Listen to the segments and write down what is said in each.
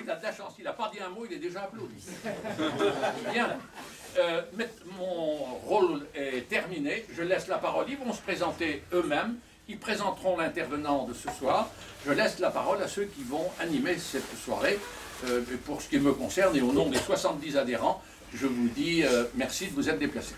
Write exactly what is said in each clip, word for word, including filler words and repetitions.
il a de la chance, il n'a pas dit un mot, il est déjà applaudi. Bien. Euh, mon rôle est terminé, je laisse la parole, ils vont se présenter eux-mêmes, ils présenteront l'intervenant de ce soir, je laisse la parole à ceux qui vont animer cette soirée. Euh, pour ce qui me concerne et au nom des soixante-dix adhérents, je vous dis euh, merci de vous être déplacés.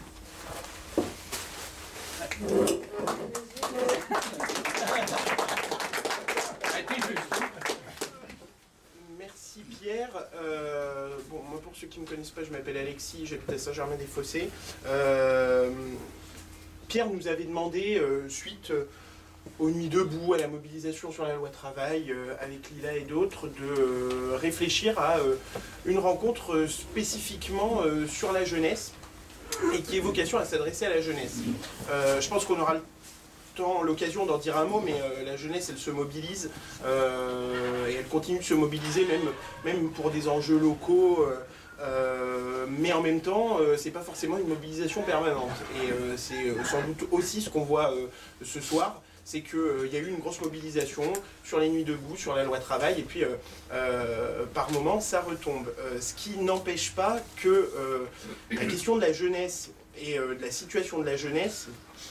Merci Pierre. Euh, bon, moi pour ceux qui ne me connaissent pas, je m'appelle Alexis, j'habite à Saint-Germain-des-Fossés. Euh, Pierre nous avait demandé, euh, suite euh, aux Nuits debout, à la mobilisation sur la loi travail, euh, avec Lila et d'autres, de euh, réfléchir à euh, une rencontre euh, spécifiquement euh, sur la jeunesse et qui ait vocation à s'adresser à la jeunesse. Euh, je pense qu'on aura le temps, l'occasion d'en dire un mot, mais euh, la jeunesse, elle se mobilise euh, et elle continue de se mobiliser, même, même pour des enjeux locaux. Euh, Euh, mais en même temps, euh, c'est pas forcément une mobilisation permanente. Et euh, c'est euh, sans doute aussi ce qu'on voit euh, ce soir, c'est qu'il euh, y a eu une grosse mobilisation sur les Nuits debout, sur la loi travail, et puis euh, euh, par moments, ça retombe. Euh, ce qui n'empêche pas que euh, la question de la jeunesse et euh, de la situation de la jeunesse,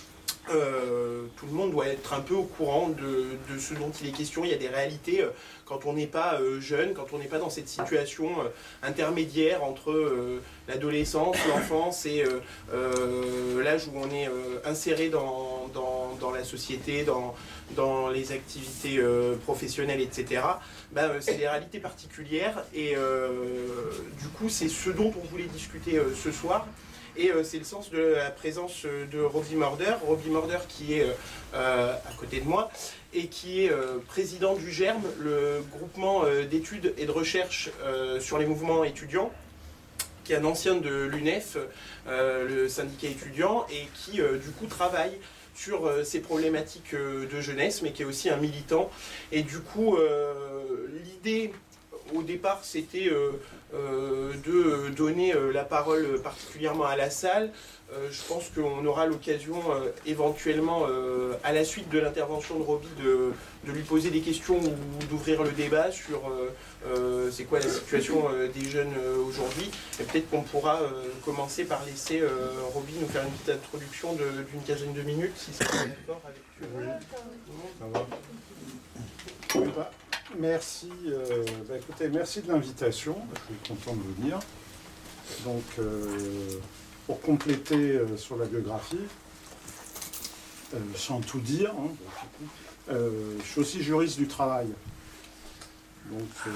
Euh, tout le monde doit être un peu au courant de, de ce dont il est question. Il y a des réalités euh, quand on n'est pas euh, jeune, quand on n'est pas dans cette situation euh, intermédiaire entre euh, l'adolescence, l'enfance et euh, euh, l'âge où on est euh, inséré dans, dans, dans la société, dans, dans les activités euh, professionnelles, et cetera. Ben, euh, c'est des réalités particulières et euh, du coup c'est ce dont on voulait discuter euh, ce soir. Et euh, c'est le sens de la présence de Roby Morder, Roby Morder qui est euh, à côté de moi et qui est euh, président du GERM, le groupement euh, d'études et de recherche euh, sur les mouvements étudiants, qui est un ancien de l'U N E F, euh, le syndicat étudiant, et qui euh, du coup travaille sur euh, ces problématiques euh, de jeunesse, mais qui est aussi un militant. Et du coup, euh, l'idée au départ, c'était euh, euh, de donner euh, la parole particulièrement à la salle. Euh, je pense qu'on aura l'occasion euh, éventuellement, euh, à la suite de l'intervention de Roby, de, de lui poser des questions ou d'ouvrir le débat sur euh, euh, c'est quoi la situation euh, des jeunes euh, aujourd'hui. Et peut-être qu'on pourra euh, commencer par laisser euh, Roby nous faire une petite introduction d'une quinzaine de minutes, si c'est d'accord avec oui. Ça va. Oui, bah, merci, euh, bah, écoutez, merci de l'invitation. Je suis content de venir. Donc, euh, pour compléter euh, sur la biographie, euh, sans tout dire, hein, euh, je suis aussi juriste du travail. Donc, euh,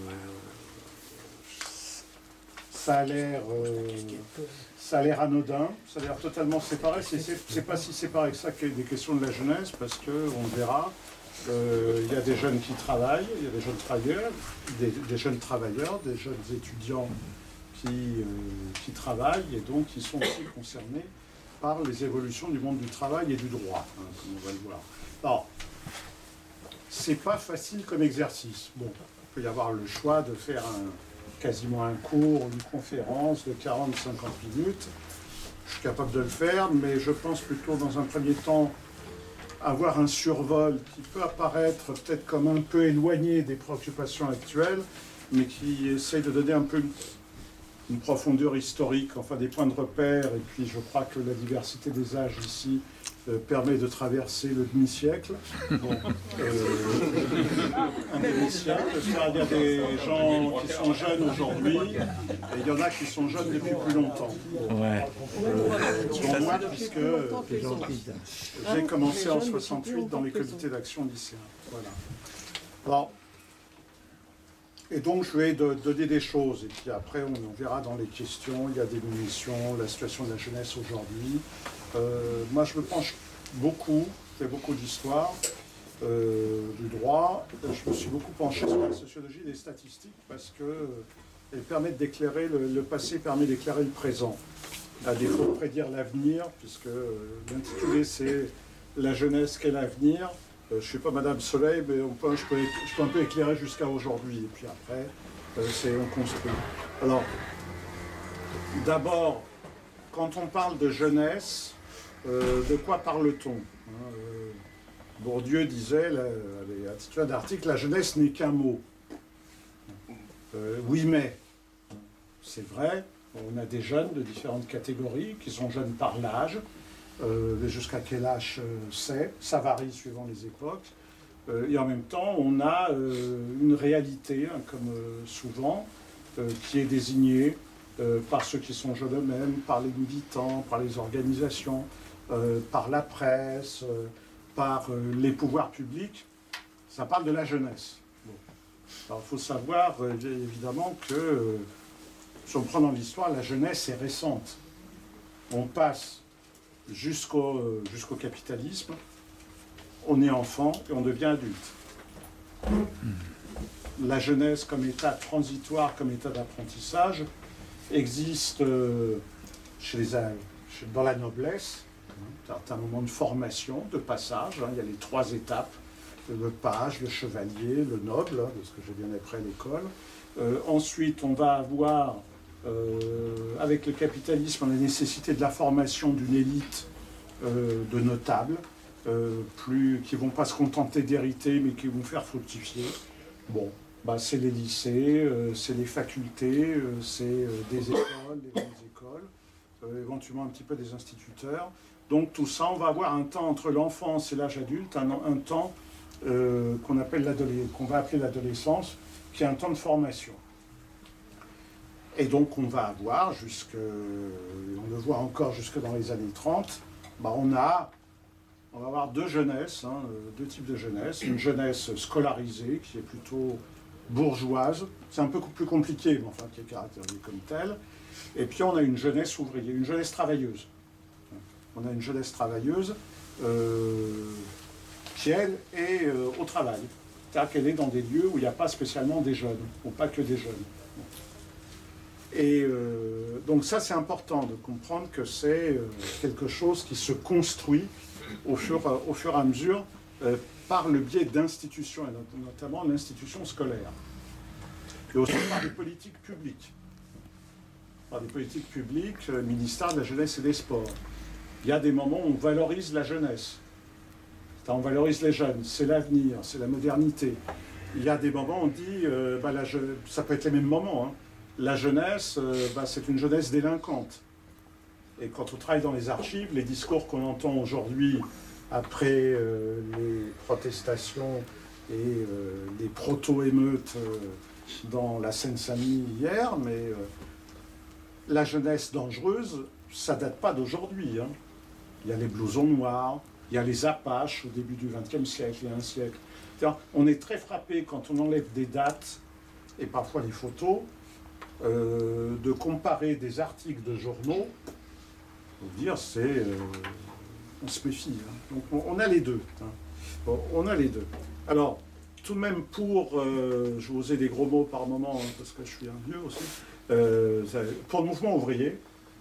ça a l'air, euh, ça a l'air anodin, ça a l'air totalement séparé. C'est pas si séparé que ça que des questions de la jeunesse, parce que on verra. Il euh, y a des jeunes qui travaillent, il y a des jeunes travailleurs, des, des jeunes travailleurs, des jeunes étudiants qui, euh, qui travaillent et donc qui sont aussi concernés par les évolutions du monde du travail et du droit, hein, comme on va le voir. Alors, c'est pas facile comme exercice. Bon, il peut y avoir le choix de faire un, quasiment un cours, une conférence de quarante à cinquante minutes. Je suis capable de le faire, mais je pense plutôt dans un premier temps avoir un survol qui peut apparaître peut-être comme un peu éloigné des préoccupations actuelles, mais qui essaye de donner un peu une, une profondeur historique, enfin des points de repère, et puis je crois que la diversité des âges ici euh, permet de traverser le demi-siècle. Bon, euh, un demi-siècle, il y a des gens qui sont jeunes aujourd'hui, et il y en a qui sont jeunes depuis plus longtemps. Ouais. Euh, dont moi, puisque euh, j'ai commencé en soixante-huit dans les comités d'action lycéens. Voilà. Alors, et donc je vais de, donner des choses, et puis après on, on verra dans les questions, il y a des munitions, la situation de la jeunesse aujourd'hui. Euh, moi je me penche beaucoup, je fais beaucoup d'histoire, euh, du droit, je me suis beaucoup penché sur la sociologie des statistiques, parce que euh, elles permettent d'éclairer, le, le passé permet d'éclairer le présent, à défaut de prédire l'avenir, puisque euh, l'intitulé c'est « La jeunesse, quel avenir ?» Euh, je ne suis pas Madame Soleil, mais on peut, je, peux, je peux un peu éclairer jusqu'à aujourd'hui. Et puis après, euh, c'est on construit. Alors, d'abord, quand on parle de jeunesse, euh, de quoi parle-t-on, hein, euh, Bourdieu disait, à l'intitulé d'article, la jeunesse n'est qu'un mot. Euh, oui, mais, c'est vrai, on a des jeunes de différentes catégories qui sont jeunes par l'âge. Euh, jusqu'à quel âge euh, c'est, ça varie suivant les époques. Euh, et en même temps, on a euh, une réalité, hein, comme euh, souvent, euh, qui est désignée euh, par ceux qui sont jeunes eux-mêmes, par les militants, par les organisations, euh, par la presse, euh, par euh, les pouvoirs publics. Ça parle de la jeunesse. Bon. Alors, il faut savoir, euh, évidemment, que, euh, si on prend dans l'histoire, la jeunesse est récente. On passe jusqu'au euh, jusqu'au capitalisme, on est enfant et on devient adulte. La jeunesse comme état transitoire, comme état d'apprentissage, existe euh, chez les, chez, dans la noblesse. C'est un moment de formation, de passage. Hein, il y a les trois étapes, le page, le chevalier, le noble, hein, de ce que j'ai bien appris à l'école. Euh, ensuite, on va avoir, euh, avec le capitalisme, la nécessité de la formation d'une élite euh, de notables, euh, plus, qui ne vont pas se contenter d'hériter, mais qui vont faire fructifier. Bon, bah, c'est les lycées, euh, c'est les facultés, euh, c'est euh, des écoles, des grandes écoles, euh, éventuellement un petit peu des instituteurs. Donc tout ça, on va avoir un temps entre l'enfance et l'âge adulte, un, un temps euh, qu'on appelle l'adolescence, qu'on va appeler l'adolescence, qui est un temps de formation. Et donc on va avoir, jusque, on le voit encore jusque dans les années trente, bah on, a, on va avoir deux jeunesses, hein, deux types de jeunesse. Une jeunesse scolarisée, qui est plutôt bourgeoise, c'est un peu plus compliqué, mais enfin qui est caractérisée comme telle. Et puis on a une jeunesse ouvrière, une jeunesse travailleuse. On a une jeunesse travailleuse euh, qui, elle, est euh, au travail. C'est-à-dire qu'elle est dans des lieux où il n'y a pas spécialement des jeunes, ou pas que des jeunes. Et euh, donc ça, c'est important de comprendre que c'est euh, quelque chose qui se construit au fur, euh, au fur et à mesure euh, par le biais d'institutions, et notamment l'institution scolaire. Et aussi par des politiques publiques. Par des politiques publiques, le ministère de la Jeunesse et des Sports. Il y a des moments où on valorise la jeunesse. On valorise les jeunes, c'est l'avenir, c'est la modernité. Il y a des moments où on dit, euh, bah, la je... ça peut être les mêmes moments, hein. La jeunesse, euh, bah, c'est une jeunesse délinquante. Et quand on travaille dans les archives, les discours qu'on entend aujourd'hui, après euh, les protestations et euh, les proto-émeutes euh, dans la Seine-Saint-Denis hier, mais euh, la jeunesse dangereuse, ça ne date pas d'aujourd'hui, hein. Il y a les blousons noirs, il y a les Apaches au début du vingtième siècle, il y a un siècle. C'est-à-dire, on est très frappé quand on enlève des dates et parfois les photos, euh, de comparer des articles de journaux. Faut dire, c'est, euh, on se méfie. Hein. Donc on, on a les deux. Hein. Bon, on a les deux. Alors, tout de même pour, euh, je vais oser des gros mots par moment hein, parce que je suis un vieux aussi. Euh, pour le mouvement ouvrier.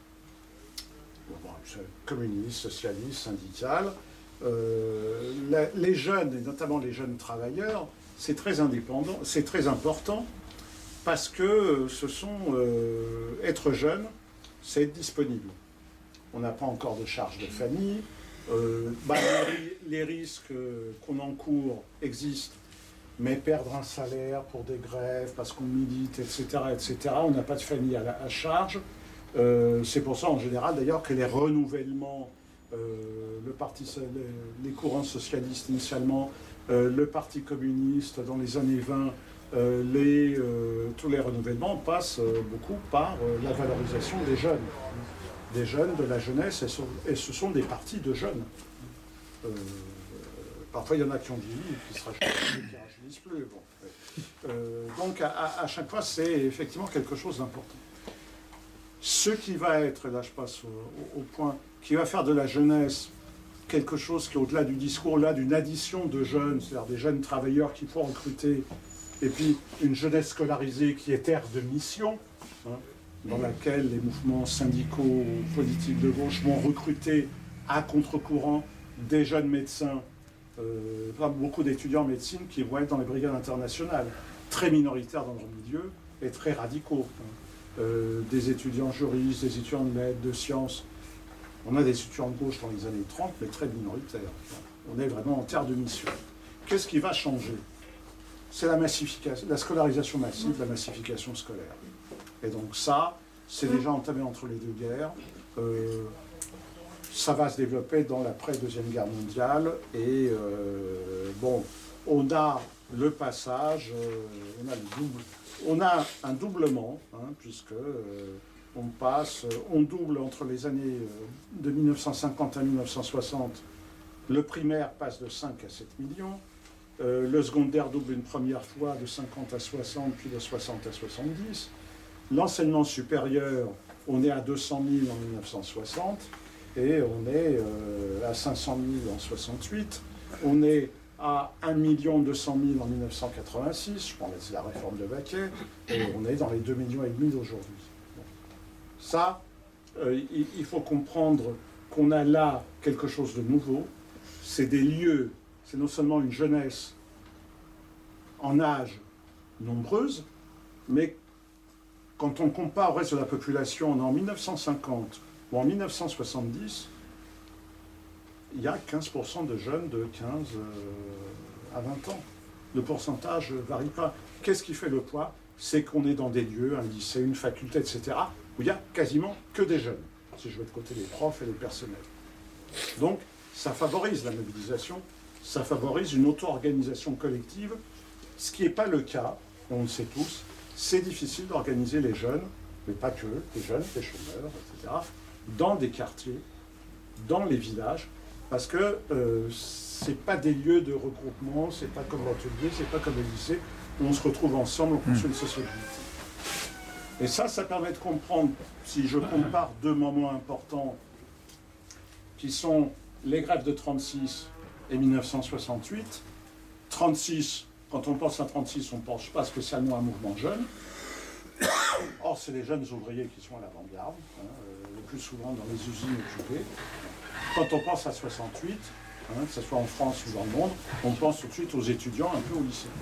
Communiste, socialiste, syndical, euh, la, les jeunes, et notamment les jeunes travailleurs, c'est très indépendant, c'est très important, parce que ce sont, euh, être jeune, c'est être disponible. On n'a pas encore de charge de famille, euh, bah, les, les risques qu'on encourt existent, mais perdre un salaire pour des grèves, parce qu'on milite, et cetera, et cetera, on n'a pas de famille à, la, à charge. Euh, c'est pour ça en général d'ailleurs que les renouvellements, euh, le parti, les, les courants socialistes initialement, euh, le Parti communiste dans les années vingt, euh, les, euh, tous les renouvellements passent euh, beaucoup par euh, la valorisation des jeunes, des jeunes, de la jeunesse, et, so, et ce sont des partis de jeunes. Euh, parfois il y en a qui ont vieilli et qui se rachètent, qui ne rajeunissent plus. Bon. Euh, donc à, à chaque fois c'est effectivement quelque chose d'important. Ce qui va être, là je passe au, au, au point, qui va faire de la jeunesse quelque chose qui est au-delà du discours, là d'une addition de jeunes, c'est-à-dire des jeunes travailleurs qu'il faut recruter, et puis une jeunesse scolarisée qui est terre de mission, hein, dans laquelle les mouvements syndicaux, politiques de gauche vont recruter à contre-courant des jeunes médecins, euh, beaucoup d'étudiants en médecine qui vont être dans les brigades internationales, très minoritaires dans leur milieu et très radicaux. Hein. Euh, des étudiants juristes, des étudiants de lettres, de sciences. On a des étudiants de gauche dans les années trente, mais très minoritaires. On est vraiment en terre de mission. Qu'est-ce qui va changer? c'est la massification, la scolarisation massive, la massification scolaire. Et donc ça, c'est déjà entamé entre les deux guerres. Euh, ça va se développer dans l'après-deuxième guerre mondiale. Et euh, bon, on a le passage, euh, on, a le double, on a un doublement, hein, puisque euh, on passe, on double entre les années de mille neuf cent cinquante à mille neuf cent soixante. Le primaire passe de cinq à sept millions. Euh, le secondaire double une première fois de cinquante à soixante, puis de soixante à soixante-dix. L'enseignement supérieur, on est à deux cent mille en mille neuf cent soixante et on est euh, à cinq cent mille en soixante-huit. On est à un million deux cent mille en mille neuf cent quatre-vingt-six, je pense que c'est la réforme de Baquet, et on est dans les deux millions et demi d'aujourd'hui. Bon. Ça, euh, il, il faut comprendre qu'on a là quelque chose de nouveau. C'est des lieux, c'est non seulement une jeunesse en âge nombreuse, mais quand on compare au reste de la population, on est en mille neuf cent cinquante ou en mille neuf cent soixante-dix, il y a quinze pour cent de jeunes de quinze à vingt ans. Le pourcentage ne varie pas. Qu'est-ce qui fait le poids? C'est qu'on est dans des lieux, un lycée, une faculté, et cetera, où il n'y a quasiment que des jeunes, si je veux de côté les profs et les personnels. Donc, ça favorise la mobilisation, ça favorise une auto-organisation collective, ce qui n'est pas le cas, on le sait tous. C'est difficile d'organiser les jeunes, mais pas que, les jeunes, les chômeurs, et cetera, dans des quartiers, dans les villages, parce que euh, ce n'est pas des lieux de regroupement, c'est pas comme l'atelier, c'est pas comme le lycée, où on se retrouve ensemble, on construit une sociabilité. Et ça, ça permet de comprendre, si je compare deux moments importants, qui sont les grèves de trente-six et mille neuf cent soixante-huit. trente-six, quand on pense à trente-six, on ne pense pas spécialement à un mouvement de jeunes. Or, c'est les jeunes ouvriers qui sont à l'avant-garde, hein, euh, le plus souvent dans les usines occupées. Quand on pense à soixante-huit, hein, que ce soit en France ou dans le monde, on pense tout de suite aux étudiants, un peu au lycée.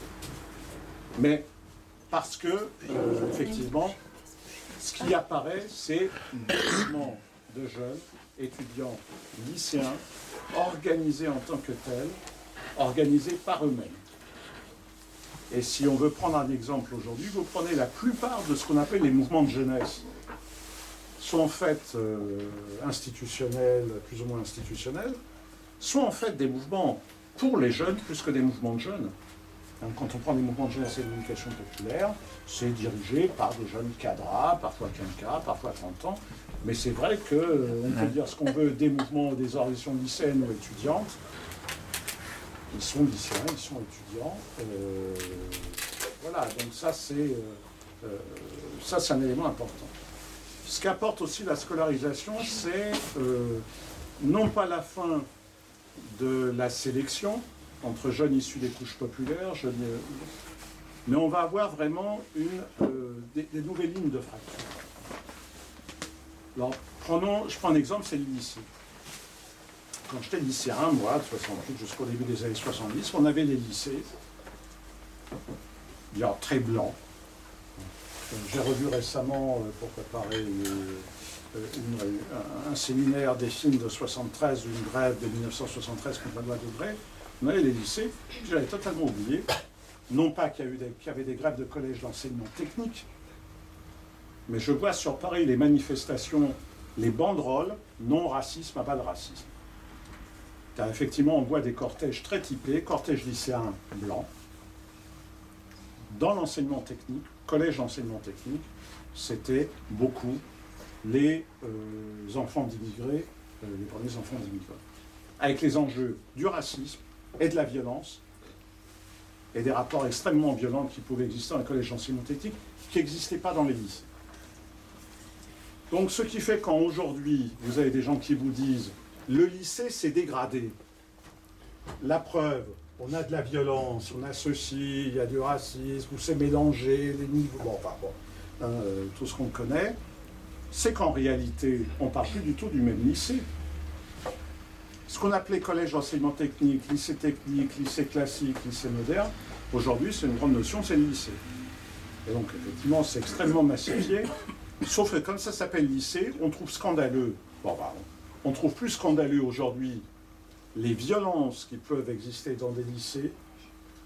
Mais parce que, euh, effectivement, ce qui apparaît, c'est un mouvement de jeunes, étudiants, lycéens, organisés en tant que tels, organisés par eux-mêmes. Et si on veut prendre un exemple aujourd'hui, vous prenez la plupart de ce qu'on appelle les mouvements de jeunesse, soit en fait euh, institutionnels, plus ou moins institutionnels, soit en fait des mouvements pour les jeunes plus que des mouvements de jeunes. Hein, quand on prend des mouvements de jeunesse et de l'éducation populaire, c'est dirigé par des jeunes cadras, parfois quinquas, parfois trente ans, mais c'est vrai qu'on euh, peut dire ce qu'on veut des mouvements ou des organisations lycéennes ou étudiantes. Ils sont lycéens, ils sont étudiants. Euh, voilà, donc ça c'est euh, euh, ça c'est un élément important. Ce qu'apporte aussi la scolarisation, c'est euh, non pas la fin de la sélection entre jeunes issus des couches populaires, jeunes, euh, mais on va avoir vraiment une, euh, des, des nouvelles lignes de fracture. Alors, prenons, je prends un exemple, c'est le lycée. Quand j'étais lycéen, moi, de soixante-huit jusqu'au début des années soixante-dix, on avait les lycées, bien très blancs. J'ai revu récemment, euh, pour préparer une, une, un, un séminaire des films de soixante-treize, une grève de mille neuf cent soixante-treize contre la loi Debré. On avait les lycées, j'avais totalement oublié, non pas qu'il y, a eu des, qu'il y avait des grèves de collège d'enseignement technique, mais je vois sur Paris les manifestations, les banderoles, non racisme, à pas de racisme. Car effectivement, on voit des cortèges très typés, cortèges lycéens blancs, dans l'enseignement technique, collège d'enseignement technique, c'était beaucoup les euh, enfants d'immigrés, euh, les premiers enfants d'immigrés, avec les enjeux du racisme et de la violence, et des rapports extrêmement violents qui pouvaient exister dans les collèges d'enseignement technique, qui n'existaient pas dans les lycées. Donc ce qui fait qu'aujourd'hui, vous avez des gens qui vous disent le lycée s'est dégradé. La preuve, on a de la violence, on a ceci, il y a du racisme, où c'est mélangé, les niveaux, bon, enfin bon, hein, euh, tout ce qu'on connaît, c'est qu'en réalité, on ne parle plus du tout du même lycée. Ce qu'on appelait collège d'enseignement technique, lycée technique, lycée classique, lycée moderne, aujourd'hui, c'est une grande notion, c'est le lycée. Et donc, effectivement, c'est extrêmement massifié, sauf que comme ça s'appelle lycée, on trouve scandaleux, bon, bah, on trouve plus scandaleux aujourd'hui les violences qui peuvent exister dans des lycées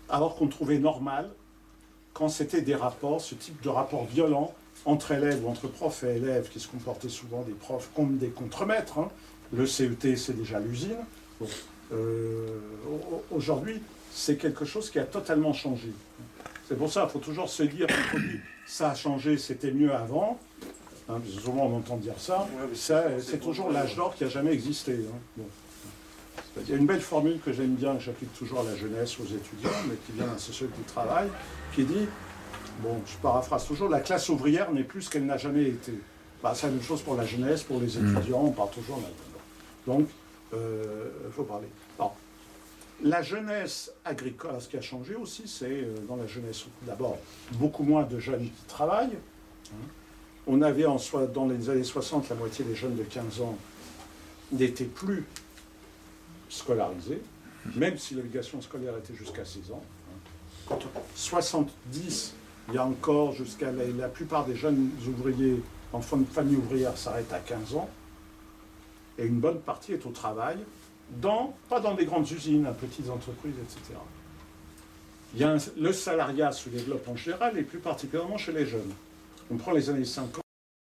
alors qu'on trouvait normal quand c'était des rapports, ce type de rapports violents entre élèves ou entre profs et élèves, qui se comportaient souvent des profs comme des contremaîtres. Hein. Le C E T, c'est déjà l'usine. Bon, euh, aujourd'hui, c'est quelque chose qui a totalement changé. C'est pour ça qu'il faut toujours se dire, quand on dit ça a changé, c'était mieux avant. Hein, parce que souvent on entend dire ça. ça c'est toujours l'âge d'or qui n'a jamais existé. Hein. Bon. Il y a une belle formule que j'aime bien, que j'applique toujours à la jeunesse, aux étudiants, mais qui vient d'un sociologue du travail, qui dit, bon, je paraphrase toujours, la classe ouvrière n'est plus ce qu'elle n'a jamais été. Bah, c'est la même chose pour la jeunesse, pour les étudiants, on parle toujours là-dedans. Donc, il euh, faut parler. Alors, la jeunesse agricole, ce qui a changé aussi, c'est euh, dans la jeunesse, d'abord, beaucoup moins de jeunes qui travaillent. Hein. On avait en soi, dans les années soixante, la moitié des jeunes de quinze ans n'étaient plus scolarisés, même si l'obligation scolaire était jusqu'à seize ans. Quand soixante-dix, il y a encore jusqu'à la, la plupart des jeunes ouvriers, enfants de famille ouvrière, s'arrêtent à quinze ans, et une bonne partie est au travail, dans, pas dans des grandes usines, à petites entreprises, et cetera. Il y a un, le salariat se développe en général, et plus particulièrement chez les jeunes. On prend les années cinquante,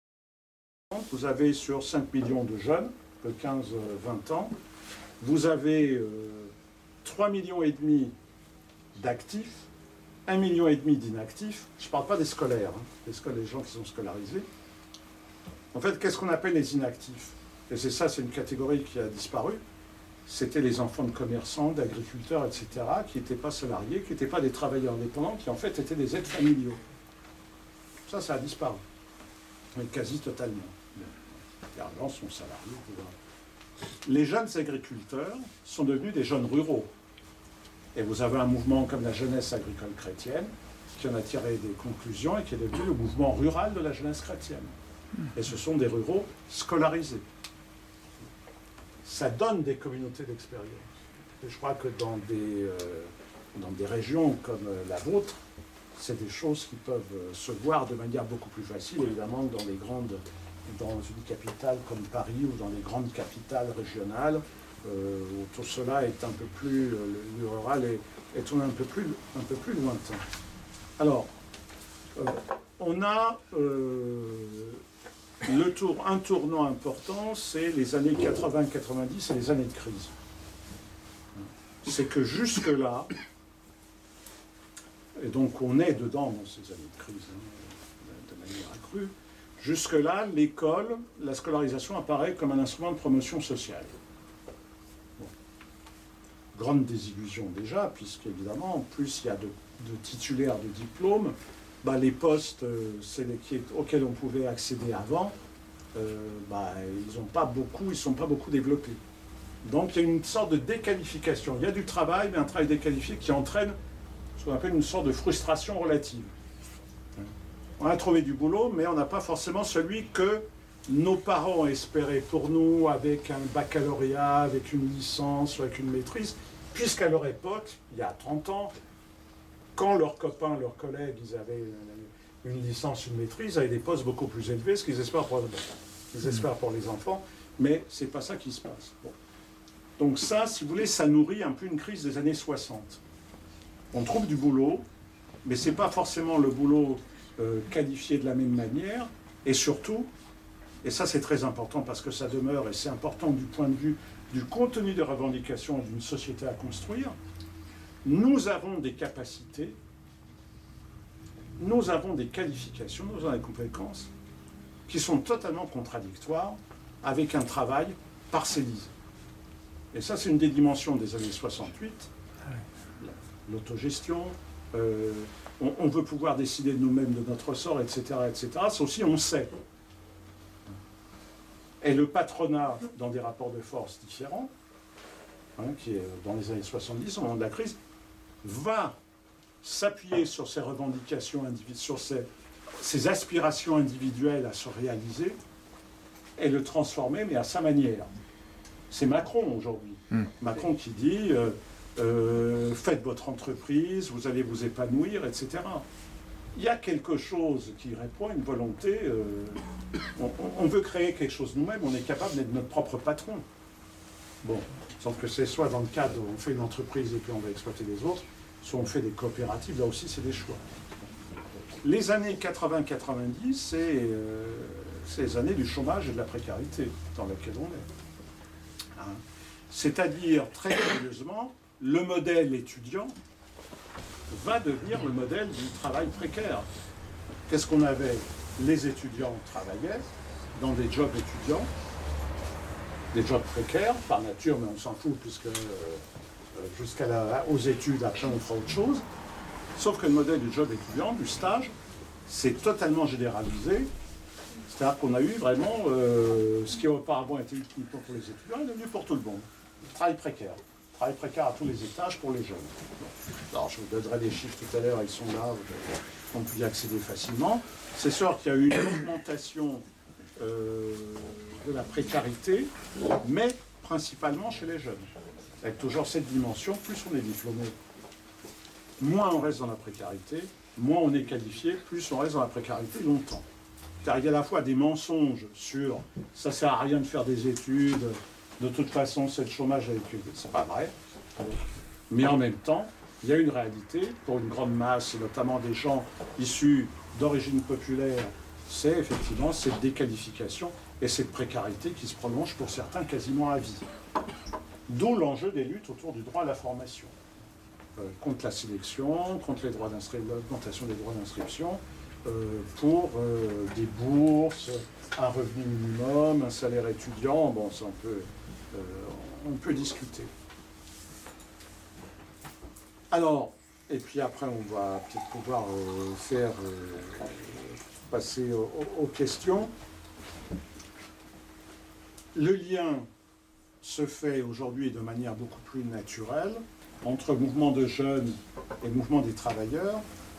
vous avez sur cinq millions de jeunes, de quinze à vingt ans, vous avez euh, trois millions et demi d'actifs, un million et demi d'inactifs. Je ne parle pas des scolaires, hein, des, scolaires, des gens qui sont scolarisés. En fait, qu'est-ce qu'on appelle les inactifs? Et c'est ça, c'est une catégorie qui a disparu. C'était les enfants de commerçants, d'agriculteurs, et cetera, qui n'étaient pas salariés, qui n'étaient pas des travailleurs indépendants, qui en fait étaient des aides familiaux. Ça, ça a disparu, mais quasi totalement. Les gens sont salariés. Les jeunes agriculteurs sont devenus des jeunes ruraux. Et vous avez un mouvement comme la jeunesse agricole chrétienne, qui en a tiré des conclusions et qui est devenu le mouvement rural de la jeunesse chrétienne. Et ce sont des ruraux scolarisés. Ça donne des communautés d'expérience. Et je crois que dans des, euh, dans des régions comme la vôtre, c'est des choses qui peuvent se voir de manière beaucoup plus facile, évidemment, que dans les grandes, dans une capitale comme Paris ou dans les grandes capitales régionales, euh, où tout cela est un peu plus, euh, le rural est, est un peu plus, un peu plus lointain. Alors, euh, on a euh, le tour, un tournant important, c'est les années quatre-vingts quatre-vingt-dix et les années de crise. C'est que jusque-là, et donc on est dedans dans ces années de crise, hein, de manière accrue, jusque-là, l'école, la scolarisation apparaît comme un instrument de promotion sociale. Bon. Grande désillusion déjà, puisqu'évidemment, plus il y a de, de titulaires de diplômes, bah, les postes euh, les, auxquels on pouvait accéder avant, euh, bah, ils n'ont pas beaucoup, ils sont pas beaucoup développés. Donc il y a une sorte de déqualification. Il y a du travail, mais un travail déqualifié qui entraîne ce qu'on appelle une sorte de frustration relative. On a trouvé du boulot, mais on n'a pas forcément celui que nos parents espéraient pour nous, avec un baccalauréat, avec une licence ou avec une maîtrise, puisqu'à leur époque, il y a trente ans, quand leurs copains, leurs collègues, ils avaient une licence, une maîtrise, ils avaient des postes beaucoup plus élevés, ce qu'ils espèrent pour, ils espèrent pour les enfants, mais c'est pas ça qui se passe. Bon. Donc ça, si vous voulez, ça nourrit un peu une crise des années soixante. On trouve du boulot, mais c'est pas forcément le boulot euh, qualifié de la même manière, et surtout, et ça c'est très important parce que ça demeure, et c'est important du point de vue du contenu des revendications d'une société à construire, nous avons des capacités, nous avons des qualifications, nous avons des compétences qui sont totalement contradictoires avec un travail parcellisé. Et ça, c'est une des dimensions des années soixante-huit, l'autogestion, euh, on, on veut pouvoir décider de nous-mêmes de notre sort, et cetera, et cetera. Ça aussi, on sait. Et le patronat, dans des rapports de force différents, hein, qui est dans les années soixante-dix, au moment de la crise, va s'appuyer sur ses revendications individuelles, sur ses, ses aspirations individuelles à se réaliser, et le transformer, mais à sa manière. C'est Macron aujourd'hui. Mmh. Macron qui dit euh, euh, faites votre entreprise, vous allez vous épanouir, et cetera. Il y a quelque chose qui répond à une volonté. Euh, on, on veut créer quelque chose nous-mêmes, on est capable d'être notre propre patron. Bon, sauf que c'est soit dans le cadre où on fait une entreprise et puis on va exploiter les autres, soit on fait des coopératives, là aussi c'est des choix. Les années quatre-vingts quatre-vingt-dix, c'est euh, les années du chômage et de la précarité dans laquelle on est. Hein. C'est-à-dire, très curieusement, le modèle étudiant va devenir le modèle du travail précaire. Qu'est-ce qu'on avait? Les étudiants travaillaient dans des jobs étudiants, des jobs précaires, par nature, mais on s'en fout, puisque euh, jusqu'aux études, après on fera autre chose. Sauf que le modèle du job étudiant, du stage, c'est totalement généralisé. C'est-à-dire qu'on a eu vraiment euh, ce qui auparavant était uniquement pour les étudiants est devenu pour tout le monde. Travail précaire. Travail précaire à tous les étages pour les jeunes. Alors je vous donnerai des chiffres tout à l'heure, ils sont là, on peut y accéder facilement. C'est sûr qu'il y a eu une augmentation euh, de la précarité, mais principalement chez les jeunes. Avec toujours cette dimension, plus on est diplômé, moins on reste dans la précarité, moins on est qualifié, plus on reste dans la précarité longtemps. Car il y a à la fois des mensonges sur « ça ne sert à rien de faire des études, de toute façon c'est le chômage avec eux », c'est pas vrai. Mais en même temps, il y a une réalité, pour une grande masse, et notamment des gens issus d'origine populaire, c'est effectivement cette déqualification et cette précarité qui se prolonge pour certains quasiment à vie. D'où l'enjeu des luttes autour du droit à la formation. Euh, contre la sélection, contre les droits d'inscription, l'augmentation des droits d'inscription, euh, pour euh, des bourses, un revenu minimum, un salaire étudiant, bon, ça on peut, euh, on peut discuter. Alors, et puis après on va peut-être pouvoir euh, faire euh, passer aux, aux questions. Le lien se fait aujourd'hui de manière beaucoup plus naturelle entre mouvement de jeunes et mouvement des travailleurs,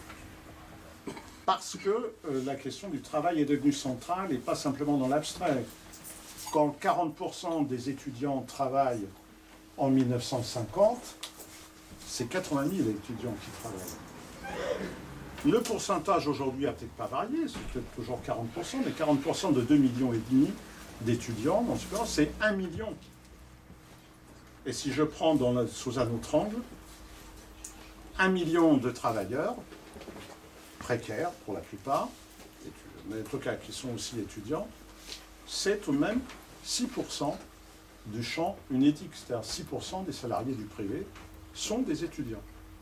parce que euh, la question du travail est devenue centrale et pas simplement dans l'abstrait. Quand quarante pour cent des étudiants travaillent en mille neuf cent cinquante, c'est quatre-vingt mille étudiants qui travaillent. Le pourcentage aujourd'hui n'a peut-être pas varié, c'est peut-être toujours quarante pour cent, mais quarante pour cent de deux virgule cinq millions d'étudiants, dans ce cas, c'est un million. Et si je prends dans le, sous un autre angle, un million de travailleurs, précaires pour la plupart, mais en tout cas qui sont aussi étudiants, c'est tout de même six pour cent du champ UNEDIC, c'est-à-dire six pour cent des salariés du privé sont des étudiants.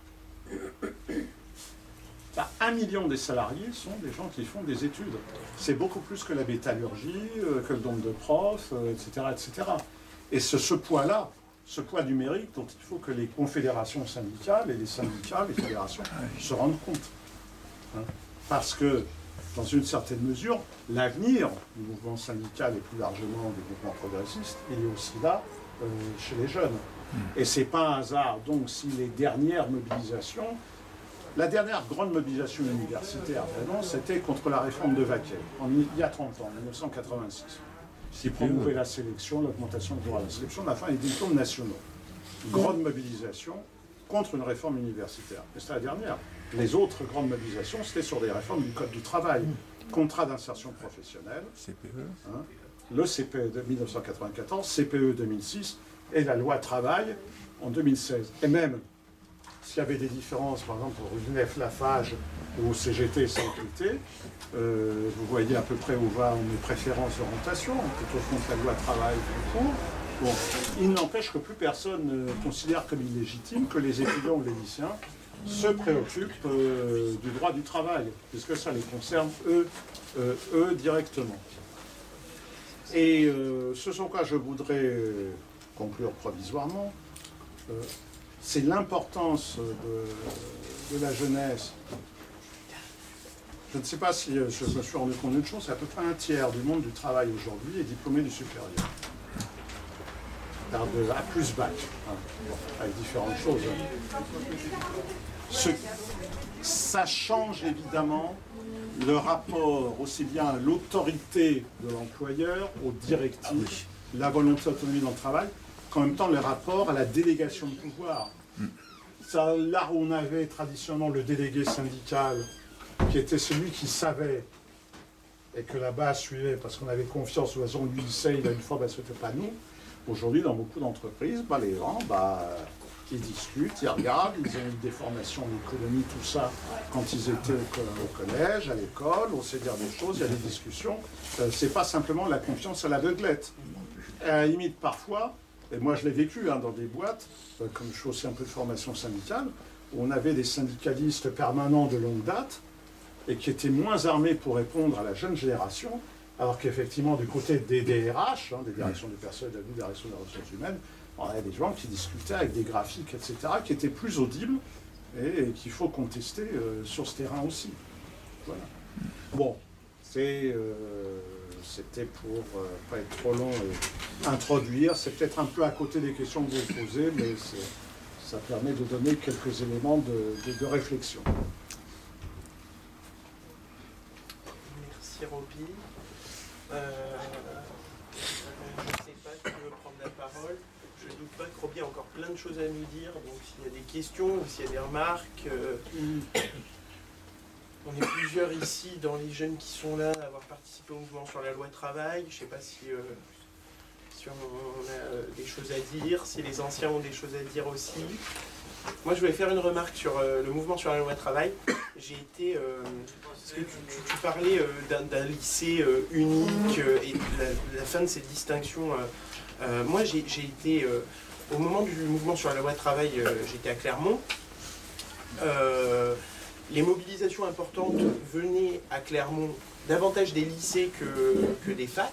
Ben, un million des salariés sont des gens qui font des études. C'est beaucoup plus que la métallurgie, euh, que le nombre de profs, euh, et cetera, et cetera. Et ce, ce poids-là, ce poids numérique dont il faut que les confédérations syndicales et les syndicats, les fédérations, se rendent compte. Hein, parce que, dans une certaine mesure, l'avenir du mouvement syndical et plus largement du mouvement progressiste, il est aussi là euh, chez les jeunes. Et c'est pas un hasard, donc, si les dernières mobilisations, la dernière grande mobilisation universitaire, vraiment, c'était contre la réforme de Vaquet, en, il y a trente ans, en mille neuf cent quatre-vingt-six. Qui promouvait la sélection, l'augmentation du droit à l'inscription, la fin des diplômes nationaux. Grande mobilisation contre une réforme universitaire. Et c'était la dernière. Les autres grandes mobilisations, c'était sur des réformes du Code du travail. Contrat d'insertion professionnelle, C P E. Hein, le C P E de mille neuf cent quatre-vingt-quatorze, C P E deux mille six et la loi travail en deux mille seize. Et même s'il y avait des différences, par exemple, pour U N E F Lafarge ou au C G T sans T, euh, vous voyez à peu près où va mes préférences d'orientation, plutôt contre la loi travail tout court. Bon, il n'empêche que plus personne ne considère comme illégitime que les étudiants ou les lycéens se préoccupent euh, du droit du travail, puisque ça les concerne eux, euh, eux directement. Et euh, ce sur quoi je voudrais euh, conclure provisoirement, euh, c'est l'importance de, de la jeunesse. Je ne sais pas si euh, je me suis rendu compte d'une chose, c'est à peu près un tiers du monde du travail aujourd'hui est diplômé du supérieur. De A plus bac, hein, bon, avec différentes choses. Ce, ça change évidemment le rapport aussi bien à l'autorité de l'employeur, aux directives, la volonté d'autonomie dans le travail, qu'en même temps le rapport à la délégation de pouvoir. Ça, là où on avait traditionnellement le délégué syndical, qui était celui qui savait et que la base suivait parce qu'on avait confiance, de toute façon lui il sait, il a une formation, c'était pas nous. Aujourd'hui, dans beaucoup d'entreprises, bah, les gens, bah, Ils discutent, ils regardent, ils ont eu des formations en économie, tout ça, quand ils étaient au, co au collège, à l'école, on sait dire des choses, il y a des discussions. Euh, c'est pas simplement la confiance à l'aveuglette. À la limite, parfois, et moi je l'ai vécu hein, dans des boîtes, euh, comme je fais aussi un peu de formation syndicale, où on avait des syndicalistes permanents de longue date, et qui étaient moins armés pour répondre à la jeune génération, alors qu'effectivement, du côté des D R H, hein, des directions du personnel, des directions des ressources humaines, on avait des gens qui discutaient avec des graphiques, et cetera, qui étaient plus audibles et, et qu'il faut contester euh, sur ce terrain aussi. Voilà. Bon, c'était euh, pour euh, pas être trop long et introduire. C'est peut-être un peu à côté des questions que vous posez, mais ça permet de donner quelques éléments de, de, de réflexion. Merci Roby. Euh, je ne sais pas qui veut prendre la parole. Je ne doute pas que Roby a encore plein de choses à nous dire. Donc s'il y a des questions ou s'il y a des remarques, euh, on est plusieurs ici dans les jeunes qui sont là à avoir participé au mouvement sur la loi travail. Je ne sais pas si, euh, si on a des choses à dire, si les anciens ont des choses à dire aussi. Moi, je voulais faire une remarque sur euh, le mouvement sur la loi travail. J'ai été... Euh, parce que tu, tu, tu parlais euh, d'un lycée euh, unique euh, et de la, la fin de cette distinction. Euh, euh, moi, j'ai été... Euh, au moment du mouvement sur la loi travail, euh, j'étais à Clermont. Euh, les mobilisations importantes venaient à Clermont davantage des lycées que, que des facs.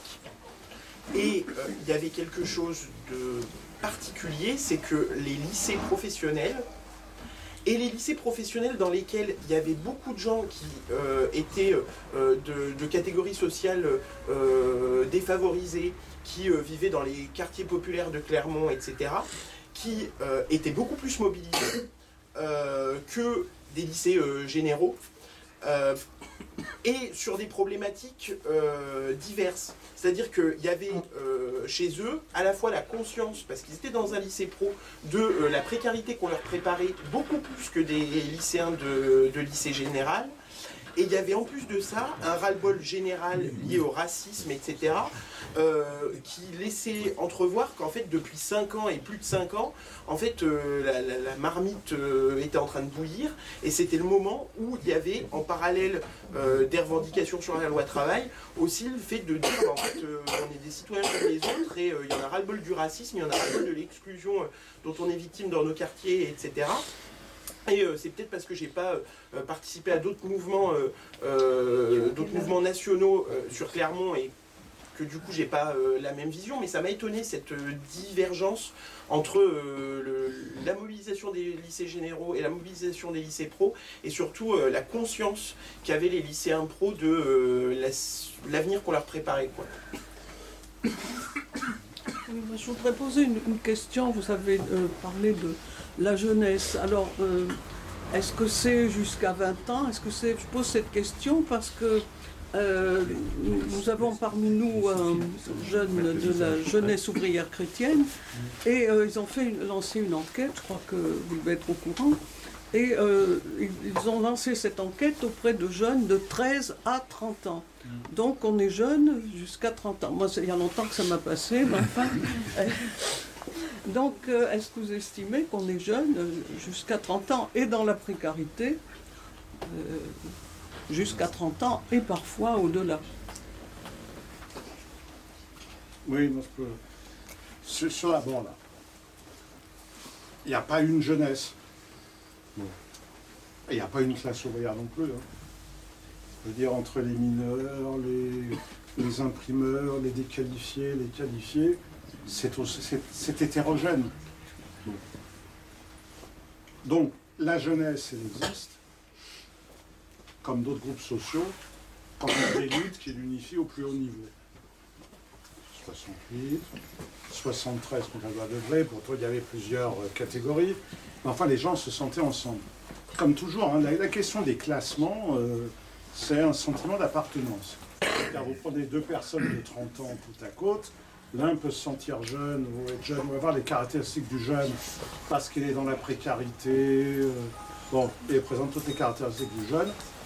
Et euh, il y avait quelque chose de particulier, c'est que les lycées professionnels et les lycées professionnels dans lesquels il y avait beaucoup de gens qui euh, étaient euh, de, de catégories sociales euh, défavorisées, qui euh, vivaient dans les quartiers populaires de Clermont, et cetera, qui euh, étaient beaucoup plus mobilisés euh, que des lycées euh, généraux, euh, et sur des problématiques euh, diverses. C'est-à-dire qu'il y avait euh, chez eux à la fois la conscience, parce qu'ils étaient dans un lycée pro, de euh, la précarité qu'on leur préparait beaucoup plus que des lycéens de, de lycée général. Et il y avait en plus de ça un ras-le-bol général lié au racisme, et cetera, euh, qui laissait entrevoir qu'en fait, depuis cinq ans et plus de cinq ans, en fait, euh, la, la, la marmite euh, était en train de bouillir, et c'était le moment où il y avait, en parallèle euh, des revendications sur la loi travail, aussi le fait de dire, en fait, euh, on est des citoyens comme les autres, et euh, il y en a ras-le-bol du racisme, il y en a ras-le-bol de l'exclusion euh, dont on est victime dans nos quartiers, et cetera. Et euh, c'est peut-être parce que j'ai pas euh, participé à d'autres mouvements, euh, euh, d'autres mouvements nationaux euh, sur Clermont et que du coup j'ai pas euh, la même vision, mais ça m'a étonné cette euh, divergence entre euh, le, la mobilisation des lycées généraux et la mobilisation des lycées pro, et surtout euh, la conscience qu'avaient les lycéens pro de euh, l'avenir la, qu'on leur préparait, quoi. Je voudrais poser une, une question. Vous avez euh, parlé de la jeunesse. Alors, euh, est-ce que c'est jusqu'à vingt ans? Est-ce que c'est... Je pose cette question parce que euh, nous avons parmi nous un jeune de la jeunesse ouvrière chrétienne et euh, ils ont fait une, lancé une enquête, je crois que vous devez être au courant, et euh, ils ont lancé cette enquête auprès de jeunes de treize à trente ans. Donc on est jeune jusqu'à trente ans. Moi, il y a longtemps que ça m'a passé, mais enfin... Donc, euh, est-ce que vous estimez qu'on est jeune euh, jusqu'à trente ans et dans la précarité euh, jusqu'à trente ans et parfois au-delà? Oui, moi je peux... Sur, sur la bord, là, il n'y a pas une jeunesse. Bon. Et il n'y a pas une classe ouvrière non plus. Hein. Je veux dire, entre les mineurs, les, les imprimeurs, les déqualifiés, les qualifiés, c'est hétérogène. Bon. Donc, la jeunesse, elle existe, comme d'autres groupes sociaux, comme des luttes qui l'unifient au plus haut niveau. soixante-huit, soixante-treize contre la loi de Gray, pourtant il y avait plusieurs euh, catégories, mais enfin les gens se sentaient ensemble. Comme toujours, hein, la, la question des classements, euh, c'est un sentiment d'appartenance. Car vous prenez deux personnes de trente ans côte à côte, l'un peut se sentir jeune ou être jeune, ou avoir les caractéristiques du jeune parce qu'il est dans la précarité, euh, bon, il présente toutes les caractéristiques du jeune.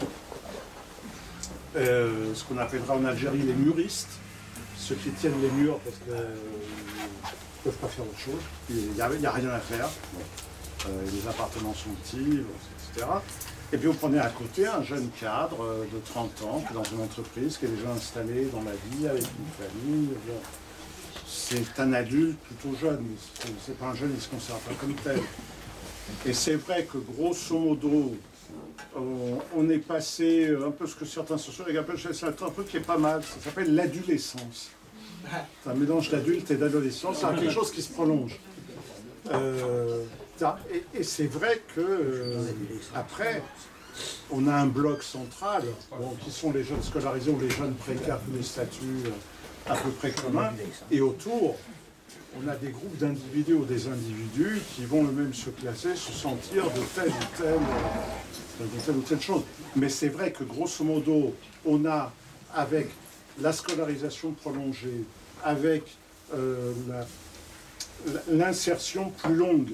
Euh, ce qu'on appellera en Algérie les muristes, ceux qui tiennent les murs parce qu'ils euh, ne peuvent pas faire autre chose, il n'y a, a rien à faire. Bon. euh, les appartements sont petits, et cetera. Et puis vous prenez à côté un jeune cadre euh, de trente ans qui est dans une entreprise, qui est déjà installé dans la vie avec une famille. Bon. C'est un adulte plutôt jeune, c'est pas un jeune, il ne se considère pas comme tel. Et c'est vrai que grosso modo, on, on est passé un peu ce que certains sociologues appellent, c'est un truc qui est pas mal, ça s'appelle l'adolescence. C'est un mélange d'adulte et d'adolescence, c'est quelque chose qui se prolonge. Euh, et et c'est vrai que euh, après, on a un bloc central, bon, qui sont les jeunes scolarisés ou les jeunes précaires, les statuts euh, à peu près communs, et autour, on a des groupes d'individus ou des individus qui vont eux-mêmes se classer, se sentir de telle ou telle, euh, de telle ou telle chose. Mais c'est vrai que grosso modo, on a, avec la scolarisation prolongée, avec euh, l'insertion plus longue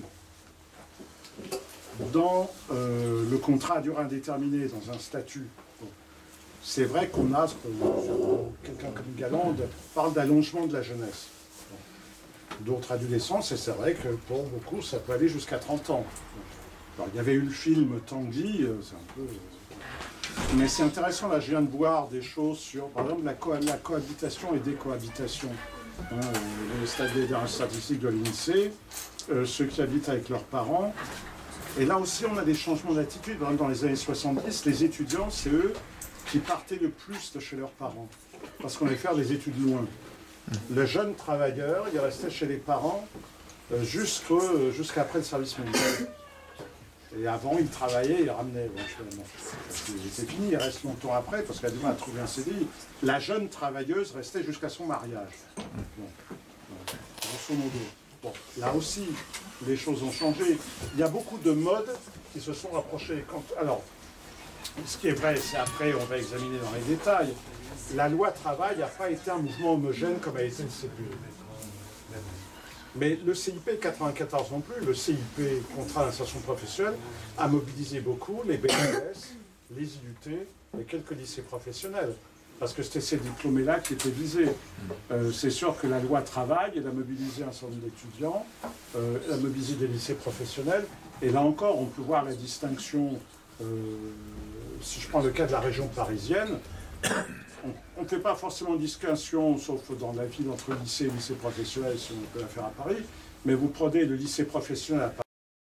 dans euh, le contrat à durée indéterminée, dans un statut, bon, c'est vrai qu'on a, quelqu'un comme Galande parle d'allongement de la jeunesse. D'autres adolescents, et c'est vrai que pour beaucoup, ça peut aller jusqu'à trente ans. Alors, il y avait eu le film Tanguy, c'est un peu... Mais c'est intéressant, là, je viens de voir des choses sur, par exemple, la, co la cohabitation et décohabitation. Hein, les dernières statistiques de l'INSEE, euh, ceux qui habitent avec leurs parents. Et là aussi, on a des changements d'attitude. Par exemple, dans les années soixante-dix, les étudiants, c'est eux qui partaient le plus de chez leurs parents, parce qu'on allait faire des études loin. Le jeune travailleur, il restait chez les parents euh, jusqu'à après le service militaire. Et avant, il travaillait, il ramenait éventuellement. C'est fini, il reste longtemps après, parce qu'elle a du mal à trouver un C D I. La jeune travailleuse restait jusqu'à son mariage. Bon. Grosso modo. Bon, là aussi, les choses ont changé. Il y a beaucoup de modes qui se sont rapprochés. Quand... Alors, ce qui est vrai, c'est après, on va examiner dans les détails. La loi travail n'a pas été un mouvement homogène comme a été le C P E. Mais le C I P quatre-vingt-quatorze non plus, le C I P, contrat d'insertion professionnelle, a mobilisé beaucoup les B T S, les I U T et quelques lycées professionnels. Parce que c'était ces diplômés-là qui étaient visés. Euh, c'est sûr que la loi travail, elle a mobilisé un certain nombre d'étudiants, euh, elle a mobilisé des lycées professionnels. Et là encore, on peut voir la distinction, euh, si je prends le cas de la région parisienne, on ne fait pas forcément distinction, sauf dans la ville, entre lycée et lycée professionnel, si on peut la faire à Paris, mais vous prenez le lycée professionnel à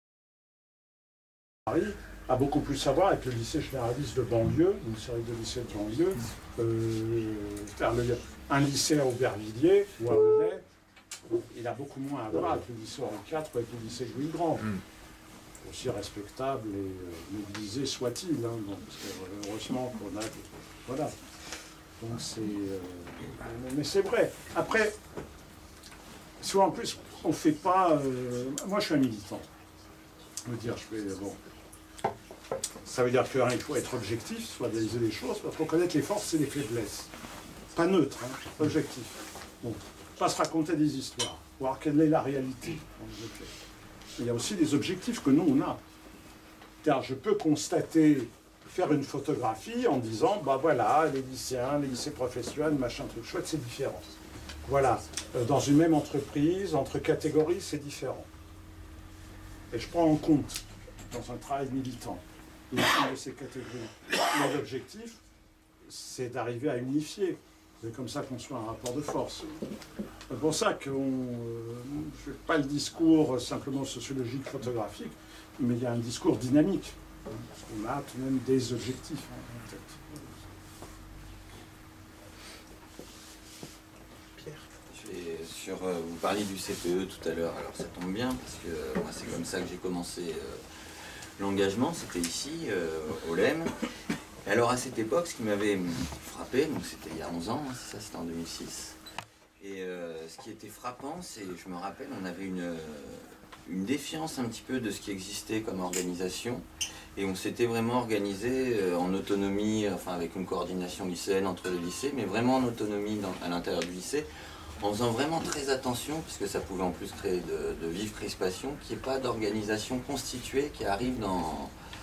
Paris, a beaucoup plus à voir avec le lycée généraliste de banlieue, une série de lycées de banlieue, euh, un lycée à Aubervilliers ou à Velay, il a beaucoup moins à voir avec le lycée Henri quatre ou avec le lycée Louis le Grand. Aussi respectable et euh, mobilisé soit-il, hein, bon, parce que heureusement qu'on a... Voilà. Donc c'est... Euh, mais c'est vrai. Après, souvent en plus, on ne fait pas... Euh, moi, je suis un militant. Je veux dire, je fais... Bon. Ça veut dire qu'il hein, faut être objectif, soit analyser les choses, il faut connaître les forces et les faiblesses. Pas neutre, hein, objectif. Bon. Pas se raconter des histoires, voir quelle est la réalité. Il y a aussi des objectifs que nous, on a. Car je peux constater... faire une photographie en disant, bah voilà, les lycéens, les lycées professionnels, machin, truc chouette, c'est différent. Voilà, dans une même entreprise, entre catégories, c'est différent. Et je prends en compte, dans un travail militant, l'ensemble de ces catégories. Mon objectif, c'est d'arriver à unifier. C'est comme ça qu'on soit un rapport de force. C'est pour ça qu'on ne fait pas le discours simplement sociologique, photographique, mais il y a un discours dynamique. Parce qu'on a tout de même des objectifs en tête. Pierre. Je vais sur, euh, vous parliez du C P E tout à l'heure, alors ça tombe bien, parce que euh, moi c'est comme ça que j'ai commencé euh, l'engagement, c'était ici, euh, au L E M. Et alors à cette époque, ce qui m'avait frappé, donc c'était il y a onze ans, hein, ça c'était en deux mille six, et euh, ce qui était frappant, c'est, je me rappelle, on avait une, une défiance un petit peu de ce qui existait comme organisation, et on s'était vraiment organisé en autonomie, enfin avec une coordination lycéenne entre les lycées, mais vraiment en autonomie dans, à l'intérieur du lycée, en faisant vraiment très attention, puisque ça pouvait en plus créer de, de vives crispations, qu'il n'y ait pas d'organisation constituée qui arrive dans,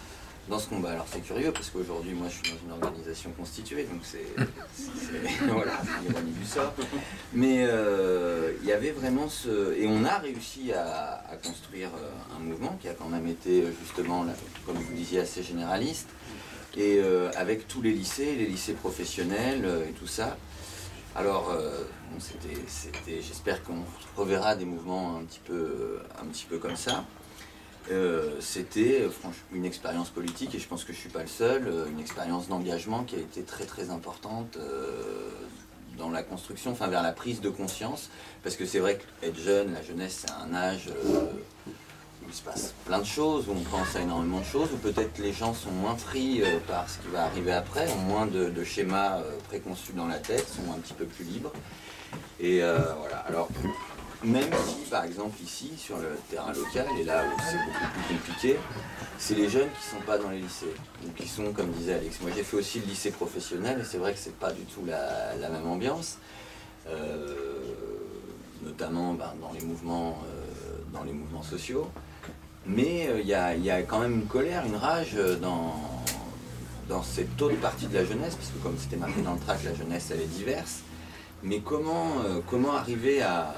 dans ce combat. Alors c'est curieux parce qu'aujourd'hui moi je suis dans une organisation constituée, donc c'est voilà, c'est l'ironie du sort. Mais euh, il y avait vraiment ce... Et on a réussi à, à construire un mouvement qui a quand même été justement, là, comme vous disiez, assez généraliste. Et euh, avec tous les lycées, les lycées professionnels euh, et tout ça. Alors, euh, bon, c'était, c'était, j'espère qu'on reverra des mouvements un petit peu, un petit peu comme ça. Euh, c'était franchement une expérience politique, et je pense que je ne suis pas le seul, une expérience d'engagement qui a été très très importante euh, dans la construction, enfin vers la prise de conscience, parce que c'est vrai qu'être jeune, la jeunesse, c'est un âge euh, où il se passe plein de choses, où on pense à énormément de choses, où peut-être les gens sont moins pris euh, par ce qui va arriver après, ont moins de, de schémas euh, préconçus dans la tête, sont un petit peu plus libres. Et euh, voilà, alors... Même si, par exemple, ici, sur le terrain local, et là où c'est beaucoup plus compliqué, c'est les jeunes qui ne sont pas dans les lycées, ou qui sont, comme disait Alex. Moi, j'ai fait aussi le lycée professionnel, et c'est vrai que c'est pas du tout la, la même ambiance, euh, notamment ben, dans les mouvements, euh, dans les mouvements sociaux. Mais il euh, y, a, y a quand même une colère, une rage dans, dans cette autre partie de la jeunesse, parce que comme c'était marqué dans le tract, la jeunesse, elle est diverse. Mais comment, euh, comment arriver à...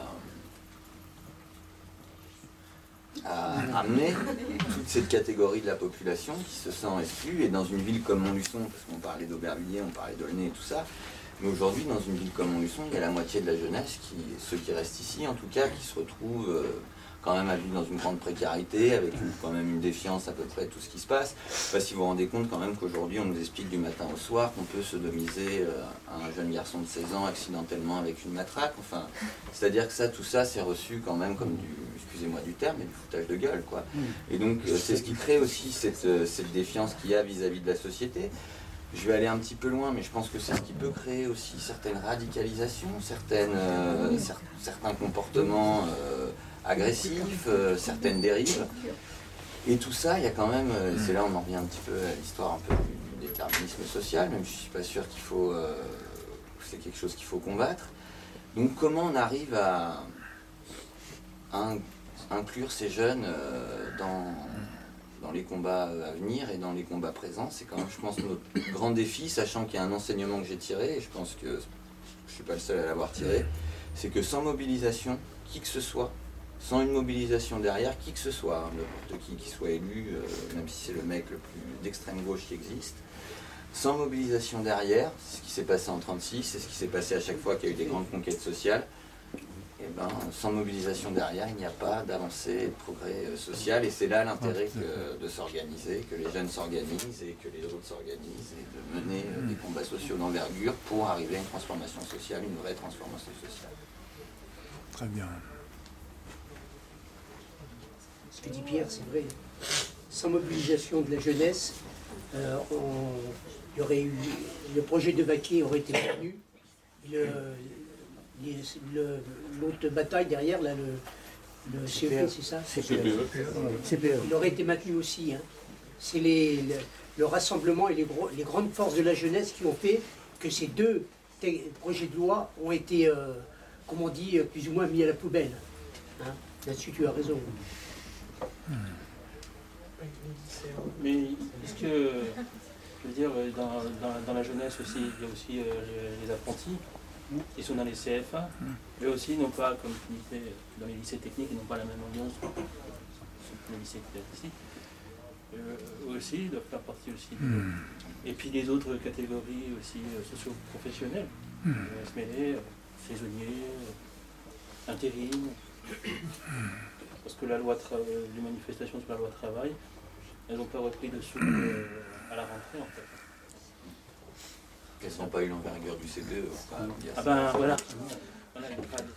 à amener toute cette catégorie de la population qui se sent exclue, et dans une ville comme Montluçon, parce qu'on parlait d'Aubervilliers, on parlait d'Aulnay et tout ça, mais aujourd'hui dans une ville comme Montluçon, il y a la moitié de la jeunesse, qui, ceux qui restent ici en tout cas, qui se retrouvent euh, quand même à vivre dans une grande précarité, avec une, quand même une défiance à peu près de tout ce qui se passe. Je ne sais pas si vous vous rendez compte quand même qu'aujourd'hui on nous explique du matin au soir qu'on peut sodomiser euh, un jeune garçon de seize ans accidentellement avec une matraque, enfin, c'est-à-dire que ça, tout ça c'est reçu quand même comme du, excusez-moi du terme, mais du foutage de gueule, quoi. Et donc euh, c'est ce qui crée aussi cette, euh, cette défiance qu'il y a vis-à-vis de la société. Je vais aller un petit peu loin, mais je pense que c'est ce qui peut créer aussi certaines radicalisations, certaines, euh, cer- certains comportements euh, agressifs, euh, certaines dérives. Et tout ça, il y a quand même, euh, c'est là on en revient un petit peu à l'histoire un peu du, du déterminisme social, même si je ne suis pas sûr qu'il faut, euh, c'est quelque chose qu'il faut combattre. Donc comment on arrive à, à inclure ces jeunes euh, dans... dans les combats à venir et dans les combats présents, c'est quand même, je pense, notre grand défi, sachant qu'il y a un enseignement que j'ai tiré, et je pense que je ne suis pas le seul à l'avoir tiré, c'est que sans mobilisation, qui que ce soit, sans une mobilisation derrière, qui que ce soit, hein, n'importe qui qui soit élu, euh, même si c'est le mec le plus d'extrême gauche qui existe, sans mobilisation derrière, c'est ce qui s'est passé en trente-six, c'est ce qui s'est passé à chaque fois qu'il y a eu des grandes conquêtes sociales, et ben, sans mobilisation derrière, il n'y a pas d'avancée et de progrès euh, social, et c'est là l'intérêt que, de s'organiser, que les jeunes s'organisent et que les autres s'organisent, et de mener euh, des combats sociaux d'envergure pour arriver à une transformation sociale, une vraie transformation sociale. Très bien. Ce que dit Pierre, c'est vrai. Sans mobilisation de la jeunesse, euh, on, il y aurait eu, le projet de Vaquier aurait été maintenu. Le, Le, l'autre bataille derrière, là, le, le C E P, c'est ça C P E. C P E. Il aurait été maintenu aussi. Hein. C'est les, le, le rassemblement et les, gros, les grandes forces de la jeunesse qui ont fait que ces deux projets de loi ont été, euh, comme on dit, plus ou moins mis à la poubelle. Hein. Là-dessus, tu as raison. Mais est-ce que, je veux dire, dans, dans, dans la jeunesse aussi, il y a aussi euh, les, les apprentis. Ils sont dans les C F A, mais aussi n'ont pas, comme tu disais, dans les lycées techniques, ils n'ont pas la même ambiance que les lycées classiques. Euh, aussi, ils doivent faire partie aussi. De... Mm. Et puis les autres catégories aussi euh, socio-professionnelles, mm. euh, se mêler, euh, saisonniers, euh, intérim. Parce que la loi tra... les manifestations sur la loi travail, elles n'ont pas repris de sous euh, à la rentrée en fait. Elles n'ont pas eu l'envergure du C P E. Ah, ah ben voilà. voilà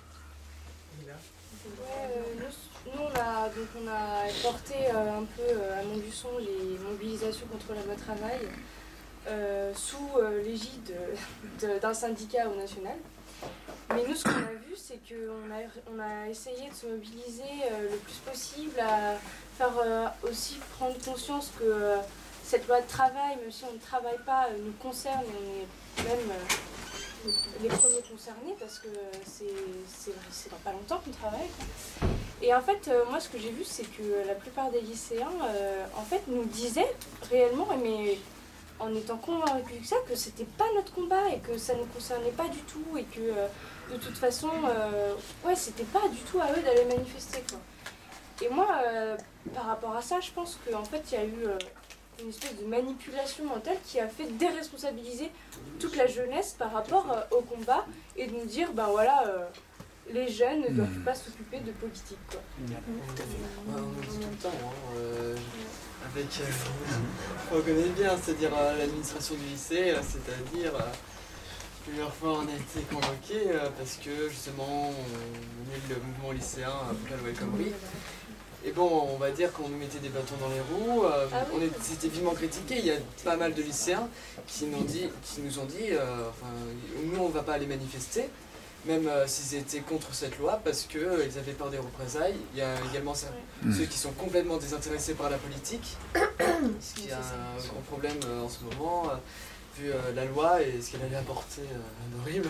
Ouais, euh, nous, nous on, a, donc on a porté euh, un peu euh, à Montluçon les mobilisations contre la loi travail euh, sous euh, l'égide de, d'un syndicat au national. Mais nous, ce qu'on a vu, c'est qu'on a, on a essayé de se mobiliser euh, le plus possible, à faire euh, aussi prendre conscience que euh, cette loi de travail, même si on ne travaille pas, euh, nous concerne et on est même... Euh, les premiers concernés parce que c'est dans pas longtemps qu'on travaille. Quoi. Et en fait, euh, moi ce que j'ai vu, c'est que la plupart des lycéens euh, en fait, nous disaient réellement, mais en étant convaincus que ça, que c'était pas notre combat et que ça ne nous concernait pas du tout et que euh, de toute façon, euh, ouais, c'était pas du tout à eux d'aller manifester. Quoi. Et moi, euh, par rapport à ça, je pense qu'en fait, il y a eu euh, une espèce de manipulation mentale qui a fait déresponsabiliser toute la jeunesse par rapport euh, au combat et de nous dire, ben voilà, euh, les jeunes ne doivent pas s'occuper de politique. Quoi. Tout à fait. Ouais, on le dit tout le temps, hein, euh, avec, euh, on connaît bien, c'est-à-dire euh, l'administration du lycée, euh, c'est-à-dire euh, plusieurs fois on a été convoqués euh, parce que justement on, on est le mouvement lycéen après le Welcome Week. Et bon, on va dire qu'on nous mettait des bâtons dans les roues, euh, ah oui. c'était vivement critiqué. Il y a pas mal de lycéens qui nous, dit, qui nous ont dit, euh, enfin, nous on ne va pas aller manifester, même euh, s'ils étaient contre cette loi, parce qu'ils euh, avaient peur des représailles. Il y a également ça, mmh. ceux qui sont complètement désintéressés par la politique, ce qui est un grand problème euh, en ce moment, euh, vu euh, la loi et ce qu'elle allait apporter euh, d'horrible.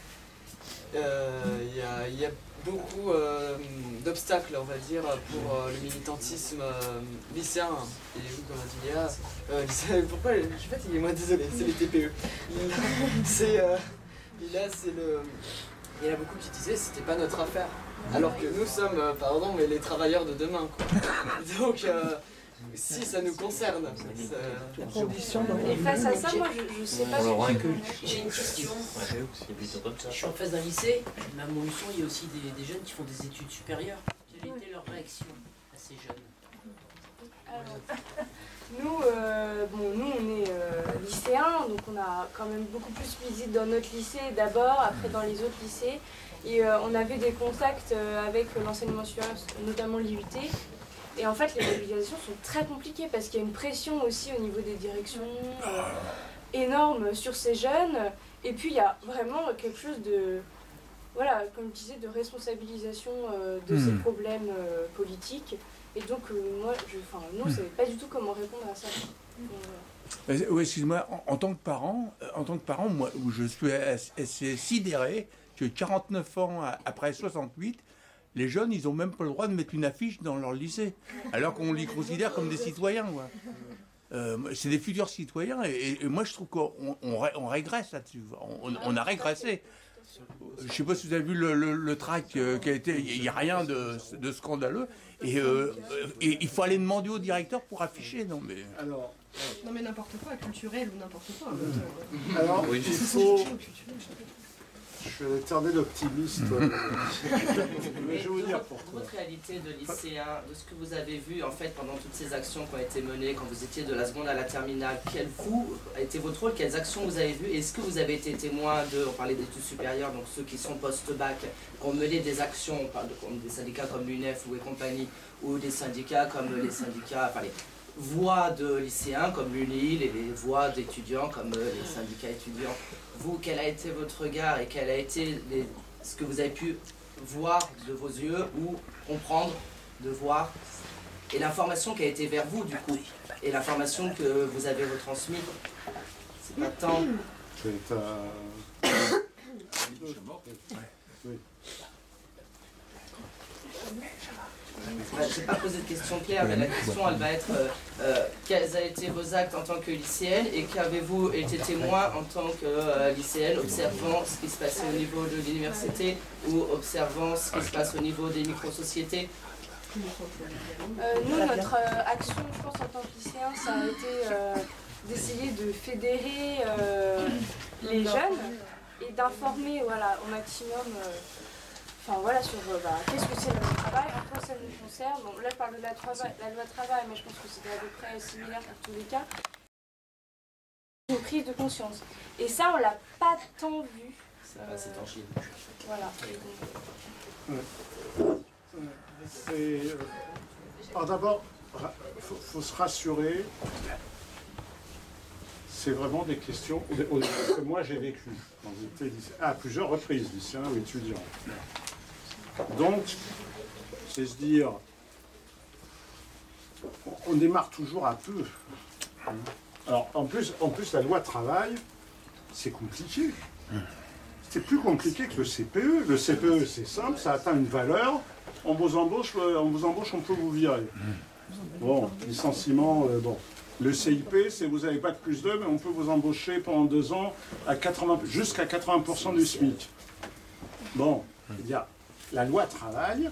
Euh, il y a, il y a beaucoup euh, d'obstacles, on va dire, pour euh, le militantisme euh, lycéen. Et vous, comme a dit Léa, euh, lycée, pourquoi je suis fatigué, moi, désolé, c'est les T P E. C'est, euh, là, c'est le... Il y en a beaucoup qui disaient que c'était pas notre affaire. Alors que nous sommes, euh, pardon, mais les travailleurs de demain, quoi. Donc, euh, si ça nous concerne. Ça... Et face à ça, moi, je, je sais pas. J'ai une question. Je suis en face d'un lycée, mais à Montluçon, il y a aussi des, des jeunes qui font des études supérieures. Quelle était leur réaction à ces jeunes? Alors, nous, euh, bon, nous, on est euh, lycéens, donc on a quand même beaucoup plus visité dans notre lycée d'abord, après dans les autres lycées. Et euh, on avait des contacts euh, avec l'enseignement supérieur, notamment l'I U T. Et en fait, les mobilisations sont très compliquées parce qu'il y a une pression aussi au niveau des directions euh, énorme sur ces jeunes. Et puis, il y a vraiment quelque chose de, voilà, comme je disais, de responsabilisation euh, de mmh. ces problèmes euh, politiques. Et donc, euh, moi, je, enfin, nous, on ne savait pas du tout comment répondre à ça. Donc, euh, oui, excuse-moi, en, en tant que parent, en tant que parent, moi, je suis assez sidéré que quarante-neuf ans après soixante-huit, les jeunes, ils n'ont même pas le droit de mettre une affiche dans leur lycée, alors qu'on les considère comme des citoyens. Euh, c'est des futurs citoyens, et, et moi je trouve qu'on on, on régresse là-dessus. On, on a régressé. Je ne sais pas si vous avez vu le, le, le track euh, qui a été. Il n'y a rien de, de scandaleux. Et, euh, et il faut aller demander au directeur pour afficher. Non mais. Alors. Non mais n'importe quoi, culturel ou n'importe quoi. Mmh. Alors, oui, il faut. Je suis un éternel optimiste. Mais je vais vous dire pourquoi. Votre réalité de lycéen, de ce que vous avez vu en fait pendant toutes ces actions qui ont été menées quand vous étiez de la seconde à la terminale, quel vous a été votre rôle, quelles actions vous avez vues? Est-ce que vous avez été témoin de, on parlait d'études supérieures, donc ceux qui sont post-bac, qui ont mené des actions, on parle de, comme des syndicats comme l'U N E F ou et compagnie, ou des syndicats comme les syndicats, enfin les voix de lycéens comme l'U N I L et les voix d'étudiants comme les syndicats étudiants. Vous, quel a été votre regard et quel a été les, ce que vous avez pu voir de vos yeux ou comprendre, de voir, et l'information qui a été vers vous du coup, et l'information que vous avez retransmise, c'est pas tant... C'est un... Oui. Je ne vais pas poser de question claire, mais la question elle va être euh, euh, quels ont été vos actes en tant que lycéenne et qu'avez-vous été témoin en tant que euh, lycéenne, observant ce qui se passait au niveau de l'université ou observant ce qui se passe au niveau des micro-sociétés? euh, Nous, notre euh, action, je pense, en tant que lycéen, ça a été euh, d'essayer de fédérer euh, les jeunes et d'informer voilà, au maximum. Euh, Enfin voilà, sur euh, bah, qu'est-ce que c'est le travail, en quoi ça nous concerne. Bon, là je parle de la, la loi travail, mais je pense que c'était à peu près similaire pour tous les cas. Une prise de conscience. Et ça, on l'a pas tant vu. C'est pas assez tangible. Voilà. C'est, euh, alors d'abord, il faut, faut se rassurer. C'est vraiment des questions que moi j'ai vécues quand j'étais lycéen, à plusieurs reprises, lycéen ou étudiant. Donc, c'est se dire, on démarre toujours un peu. Alors, en plus, en plus la loi travail, c'est compliqué. c'est plus compliqué que le C P E. Le C P E, c'est simple, ça atteint une valeur, on vous embauche, on vous embauche, on peut vous virer. Bon, licenciement, euh, bon. Le C I P, c'est vous n'avez pas que plus deux, mais on peut vous embaucher pendant deux ans à quatre-vingts, jusqu'à quatre-vingts pour cent du SMIC. Bon, il y a la loi travail,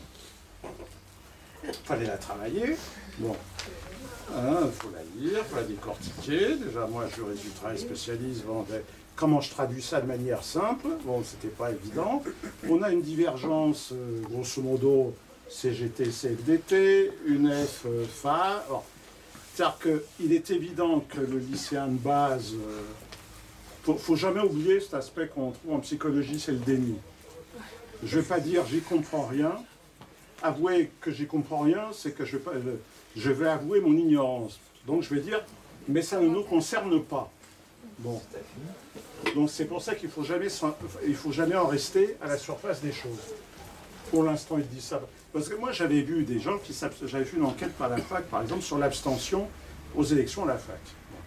il fallait la travailler, bon, il hein, faut la lire, il faut la décortiquer. Déjà, moi, juriste du travail spécialiste, bon, ben, comment je traduis ça de manière simple? Bon, c'était pas évident. On a une divergence, euh, grosso modo, C G T, C F D T, U N E F, euh, F A. Alors, c'est-à-dire qu'il est évident que le lycéen de base, il euh, ne faut, faut jamais oublier cet aspect qu'on trouve en psychologie, c'est le déni. Je ne vais pas dire j'y comprends rien. Avouer que j'y comprends rien, c'est que je, je vais avouer mon ignorance. Donc je vais dire, mais ça ne nous concerne pas. Bon. Donc c'est pour ça qu'il ne faut jamais, il faut jamais en rester à la surface des choses. Pour l'instant, il dit ça. Parce que moi, j'avais vu des gens qui s'abstiennent. J'avais fait une enquête par la fac, par exemple, sur l'abstention aux élections à la fac.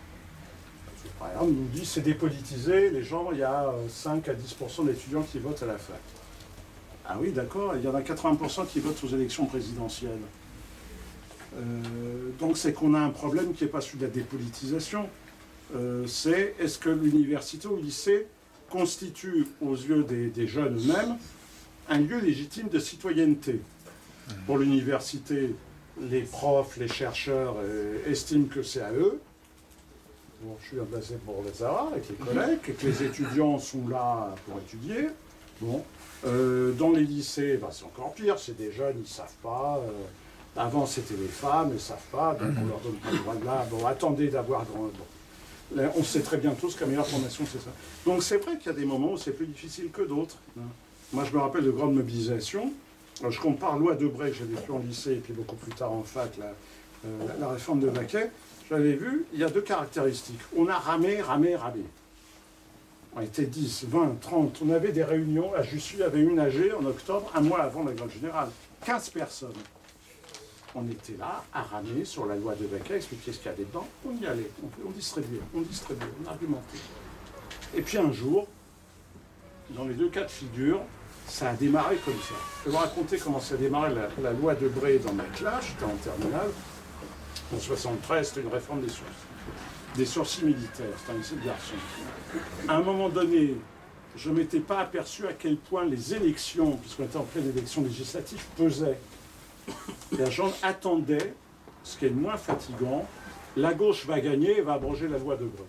Par exemple, on nous dit c'est dépolitisé, les gens, il y a cinq à dix pour cent d'étudiants qui votent à la fac. Ah oui, d'accord, il y en a quatre-vingts pour cent qui votent aux élections présidentielles. Euh, donc c'est qu'on a un problème qui n'est pas celui de la dépolitisation. Euh, c'est est-ce que l'université ou le lycée constitue aux yeux des, des jeunes eux-mêmes un lieu légitime de citoyenneté. Pour l'université, les profs, les chercheurs euh, estiment que c'est à eux. Bon, je suis basé pour les avoir avec les collègues, et que les étudiants sont là pour étudier. Bon. Euh, dans les lycées, bah, c'est encore pire, c'est des jeunes, ils ne savent pas. Euh, avant, c'était les femmes, ils ne savent pas, donc on leur donne pas le droit de là. Bon, attendez d'avoir... Bon. Là, on sait très bien tous que la meilleure formation, c'est ça. Donc c'est vrai qu'il y a des moments où c'est plus difficile que d'autres. Hein. Moi, je me rappelle de grandes mobilisations. Alors, je compare loi Debré, que j'ai vécu en lycée, et puis beaucoup plus tard en fac, la, euh, la, la réforme de Vaquet. J'avais vu, il y a deux caractéristiques. On a ramé, ramé, ramé. On était dix, vingt, trente. On avait des réunions. À Jussieu avait une A G en octobre, un mois avant la grève générale. quinze personnes. On était là, à ramer sur la loi de Vaquet, expliquer ce qu'il y avait dedans. On y allait, on, on distribuait, on distribuait, on argumentait. Et puis un jour, dans les deux cas de figure, ça a démarré comme ça. Je vais vous raconter comment ça a démarré la, la loi Debré dans ma classe, j'étais en terminale. En soixante-treize, c'était une réforme des sourcils, des sourcils militaires, c'était un lycée de garçons. À un moment donné, je ne m'étais pas aperçu à quel point les élections, puisqu'on était en pleine élection législative, pesaient. Les gens attendaient, ce qui est le moins fatigant, la gauche va gagner et va abroger la loi Debré.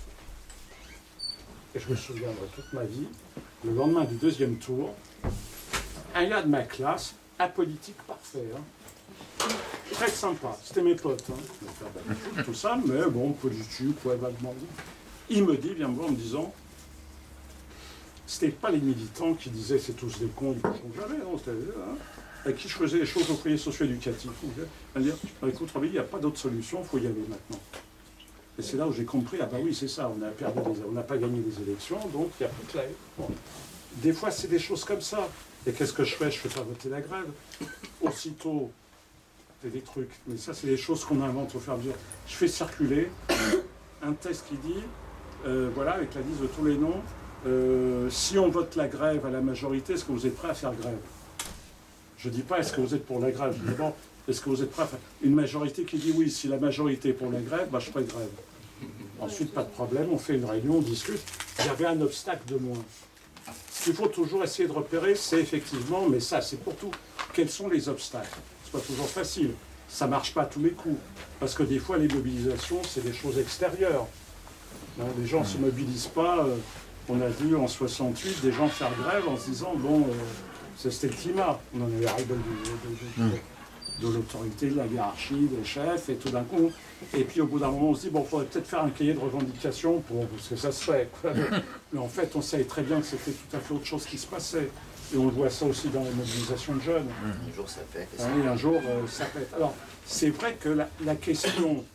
Et je me souviendrai toute ma vie, le lendemain du deuxième tour, un gars de ma classe, apolitique parfait, hein, très sympa, c'était mes potes, hein, tout ça, mais bon, politique, ouais, vaguement. Il me dit, vient me voir en me disant, c'était pas les militants qui disaient c'est tous des cons, ils ne bougeront jamais, non, c'était hein, avec qui je faisais les choses au foyer socio-éducatif. Il me dit, écoute, Robin, il n'y a pas d'autre solution, il faut y aller maintenant. Et c'est là où j'ai compris, ah bah oui, c'est ça, on a perdu des, on n'a pas gagné les élections, donc il n'y a plus que la... Bon. Des fois, c'est des choses comme ça. Et qu'est-ce que je fais? Je ne fais pas voter la grève. Aussitôt, c'est des trucs. Mais ça, c'est des choses qu'on invente au fur et à mesure. Je fais circuler un texte qui dit, euh, voilà, avec la liste de tous les noms, euh, si on vote la grève à la majorité, est-ce que vous êtes prêts à faire grève? Je ne dis pas, est-ce que vous êtes pour la grève? Je dis d'abord, est-ce que vous êtes prêts à faire... Une majorité qui dit oui, si la majorité est pour la grève, bah, je ferai grève. Ensuite, pas de problème, on fait une réunion, on discute. Il y avait un obstacle de moins. Ce qu'il faut toujours essayer de repérer, c'est effectivement, mais ça, c'est pour tout, quels sont les obstacles? C'est pas toujours facile. Ça marche pas à tous les coups. Parce que des fois, les mobilisations, c'est des choses extérieures. Non, les gens ne se mobilisent pas. Euh, on a vu en soixante-huit des gens faire grève en se disant, bon, euh, c'était le climat. On en avait ras le bol de, de, de, de, de l'autorité, de la hiérarchie, des chefs, et tout d'un coup. Et puis au bout d'un moment, on se dit, bon, il faudrait peut-être faire un cahier de revendications pour parce que ça se fait. Quoi. Mais en fait, on savait très bien que c'était tout à fait autre chose qui se passait. Et on voit ça aussi dans les mobilisations de jeunes. Un jour, ça pète. Ah oui, un jour, euh, ça pète. Alors, c'est vrai que la, la question...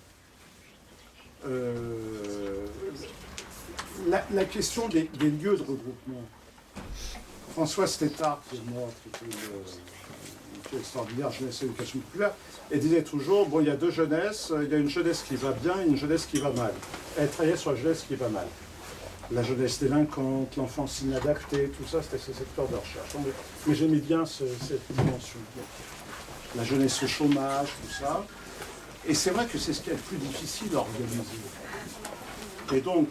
Euh, la, la question des, des lieux de regroupement. François Stétard, qui est mort, qui était une, une extraordinaire jeunesse et éducation populaire, et disait toujours, bon, il y a deux jeunesses, il y a une jeunesse qui va bien et une jeunesse qui va mal. Elle travaillait sur la jeunesse qui va mal. la jeunesse délinquante, l'enfance inadaptée, tout ça, c'était ces secteurs de recherche. Mais, mais j'aimais bien ce, cette dimension. La jeunesse au chômage, tout ça. Et c'est vrai que c'est ce qui est le plus difficile à organiser. Et donc,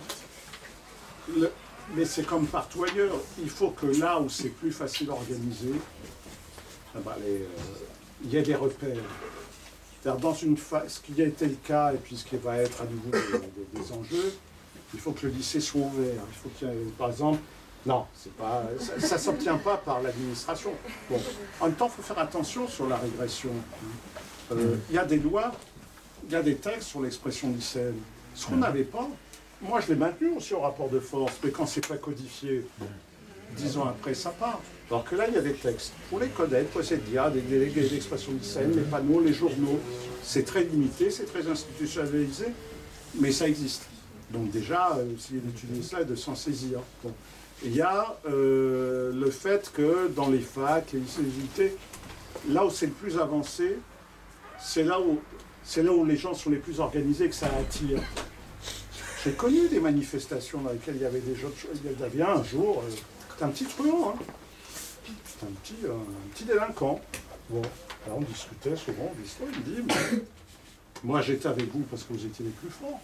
le, mais c'est comme partout ailleurs, il faut que là où c'est plus facile à organiser, eh ben les, euh, il y ait des repères. C'est-à-dire dans une phase, ce qui a été le cas, et puis ce qui va être à nouveau des, des, des enjeux, il faut que le lycée soit ouvert. Il faut qu'il y ait, par exemple, non, c'est pas, ça ne s'obtient pas par l'administration. Bon. En même temps, il faut faire attention sur la régression. Euh, il y a des lois, il y a des textes sur l'expression lycéenne. Ce qu'on n'avait pas, moi je l'ai maintenu aussi au rapport de force, mais quand c'est pas codifié, dix ans après, ça part. Alors que là, il y a des textes. Pour les connaître, pour essayer de dire, des délégués d'expression lycéenne, les panneaux, les journaux, c'est très limité, c'est très institutionnalisé, mais ça existe. Donc déjà, euh, essayer d'étudier ça et de s'en saisir. Bon. Il y a euh, le fait que dans les facs, les lycées, les unités, là où c'est le plus avancé, c'est là où c'est là où les gens sont les plus organisés et que ça attire. J'ai connu des manifestations dans lesquelles il y avait des jeux de choses. Il y avait un jour, euh, c'était un petit truand, hein. C'était un petit, euh, un petit délinquant. Bon, là on discutait souvent de l'histoire, il me dit, mais moi j'étais avec vous parce que vous étiez les plus forts.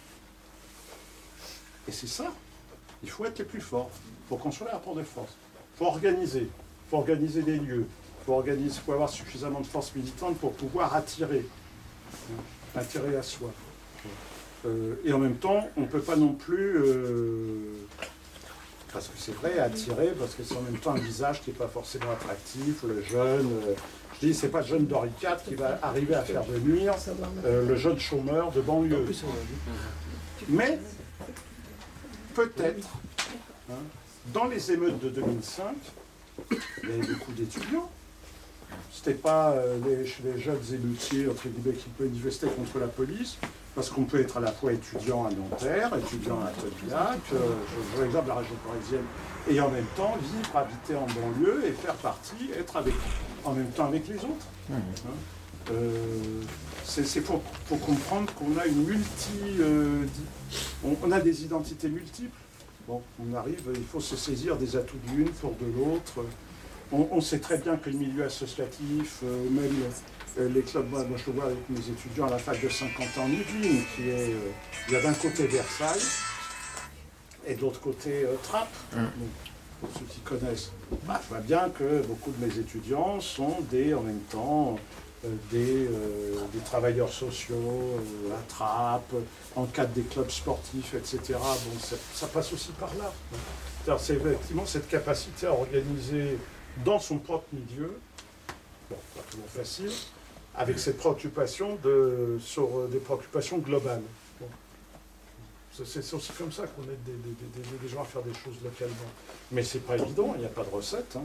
Et c'est ça, il faut être les plus forts, il faut construire un rapport de force, il faut organiser, il faut organiser des lieux, il faut, organiser, faut avoir suffisamment de force militante pour pouvoir attirer, hein, attirer à soi. Euh, et en même temps, on ne peut pas non plus, euh, parce que c'est vrai, attirer, parce que c'est en même temps un visage qui n'est pas forcément attractif, le jeune, euh, je dis, c'est pas le jeune d'Henri quatre qui va arriver à faire venir euh, le jeune chômeur de banlieue. Mais, peut-être, hein, dans les émeutes de deux mille cinq, il y avait beaucoup d'étudiants. C'était pas euh, les, les jeunes émeutiers, entre guillemets, qui manifestaient contre la police, parce qu'on peut être à la fois étudiant à Nanterre, étudiant à Toniac, euh, je vois l'exemple de la région parisienne, et en même temps vivre, habiter en banlieue et faire partie, être avec, en même temps avec les autres. Hein. Euh, c'est pour, pour comprendre qu'on a une multi... Euh, on, on a des identités multiples. Bon, on arrive, il faut se saisir des atouts de l'une pour de l'autre. On, on sait très bien que le milieu associatif, euh, même euh, les clubs, moi, moi je le vois avec mes étudiants à la fac de Saint-Quentin en Yvelines, qui est, euh, il y a d'un côté Versailles et de l'autre côté euh, Trappes. Mmh. Donc, pour ceux qui connaissent, bah, je vois bien que beaucoup de mes étudiants sont des, en même temps, euh, des, euh, des travailleurs sociaux, euh, à Trappes, en cadre des clubs sportifs, et cetera. Bon, ça, ça passe aussi par là. C'est effectivement cette capacité à organiser dans son propre milieu, bon, pas toujours facile, avec cette préoccupation de, sur euh, des préoccupations globales. Bon. C'est aussi comme ça qu'on aide des, des, des, des gens à faire des choses localement. Mais c'est pas évident, il n'y a pas de recette. Hein,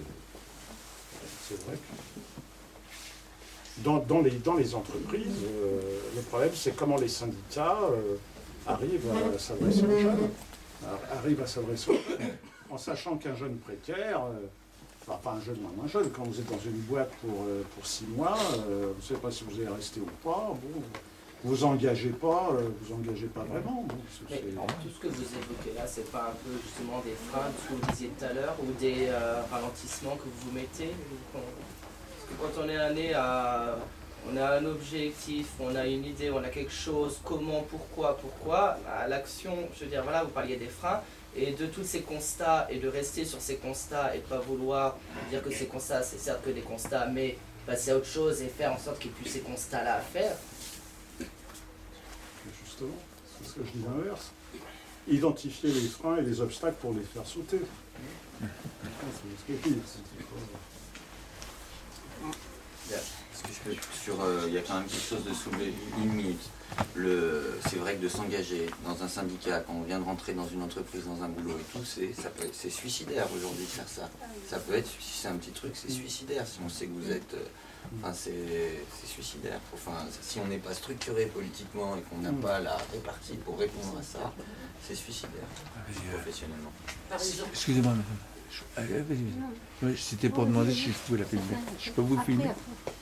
c'est vrai que dans, dans, les, dans les entreprises, euh, le problème c'est comment les syndicats euh, arrivent à s'adresser aux jeunes, arrivent à s'adresser aux jeunes, en sachant qu'un jeune précaire, euh, enfin pas un jeune, moins un jeune, quand vous êtes dans une boîte pour, euh, pour six mois, euh, vous ne savez pas si vous allez rester ou pas, bon, vous engagez pas, euh, vous engagez pas vraiment. Bon, mais tout ce que vous évoquez là, c'est pas un peu justement des freins, ce que vous disiez tout à l'heure, ou des euh, ralentissements que vous mettez? Parce que quand on est né à... On a un objectif, on a une idée, on a quelque chose, comment, pourquoi, pourquoi, à l'action, je veux dire, voilà, vous parliez des freins, et de tous ces constats, et de rester sur ces constats, et de ne pas vouloir dire que ces constats, c'est certes que des constats, mais passer à autre chose et faire en sorte qu'il n'y ait plus ces constats-là à faire. Justement, c'est ce que je dis l'inverse. Identifier les freins et les obstacles pour les faire sauter. C'est ce que je dis. Est-ce que je peux, sur, euh, il y a quand même quelque chose de soulever une minute. C'est vrai que de s'engager dans un syndicat, quand on vient de rentrer dans une entreprise, dans un boulot et tout, c'est suicidaire aujourd'hui de faire ça. Ça peut être, si c'est un petit truc, c'est suicidaire. Si on sait que vous êtes... Enfin, c'est suicidaire. Enfin, si on n'est pas structuré politiquement et qu'on n'a pas la répartie pour répondre à ça, c'est suicidaire, professionnellement. Excusez-moi, madame. C'était pour demander si je pouvais la filmer. Je peux vous filmer?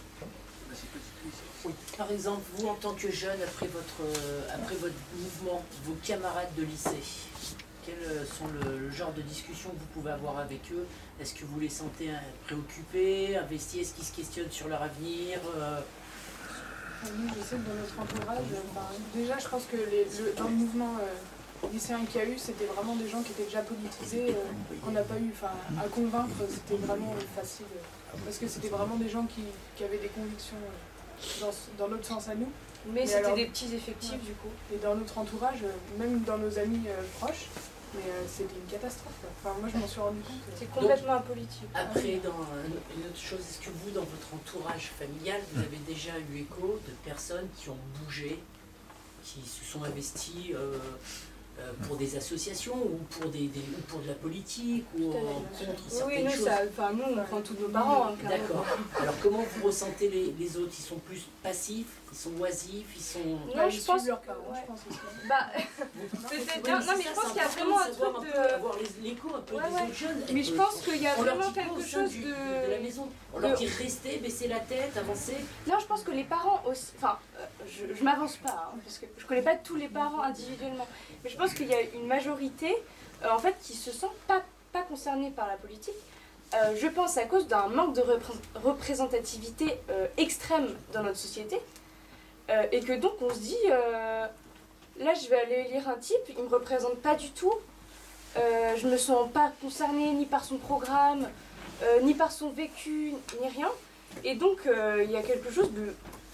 Par exemple, vous en tant que jeune, après votre, euh, après votre mouvement, vos camarades de lycée, quels sont le, le genre de discussions que vous pouvez avoir avec eux? Est-ce que vous les sentez hein, préoccupés, investis? Est-ce qu'ils se questionnent sur leur avenir? euh... Nous, je sais que dans notre entourage, ben, déjà, je pense que les, le, dans le mouvement euh, lycéen qu'il y a eu, c'était vraiment des gens qui étaient déjà politisés, euh, qu'on n'a pas eu, enfin, à convaincre, c'était vraiment facile, euh, parce que c'était vraiment des gens qui, qui avaient des convictions euh, dans, dans notre sens à nous. Mais, mais c'était des petits effectifs, ouais. Du coup. Et dans notre entourage, euh, même dans nos amis euh, proches, mais euh, c'était une catastrophe. Quoi. Enfin, moi, je m'en suis rendu compte. C'est complètement apolitique. Après, dans une autre chose, est-ce que vous, dans votre entourage familial, vous avez déjà eu écho de personnes qui ont bougé, qui se sont investies euh, euh, pour des associations ou pour, des, des, ou pour de la politique ou en contre certaines oui, nous, choses? Ça, enfin, nous, on prend tous nos parents. Hein, d'accord. Alors, comment vous ressentez les, les autres? Ils sont plus passifs? Ils sont oisifs? Ils sont... Non, bah, je pense leurs parents, ouais. je pense aussi. Bah, peut-être. Non, mais je pense qu'il y a vraiment un truc de... avoir l'écho un peu ouais, des ouais. autres jeunes. Mais je pense qu'il y a on vraiment quelque chose du, de... de la maison. On leur dit rester, baisser la tête, avancer. Non, je pense que les parents aussi... Enfin, euh, je, je m'avance pas, hein, parce que je connais pas tous les parents individuellement. Mais je pense qu'il y a une majorité, euh, en fait, qui se sent pas, pas concernée par la politique. Euh, je pense à cause d'un manque de repré représentativité euh, extrême dans notre société. Euh, et que donc on se dit, euh, là je vais aller lire un type, il me représente pas du tout, euh, je me sens pas concernée ni par son programme, euh, ni par son vécu, ni rien. Et donc euh, il y a quelque chose de...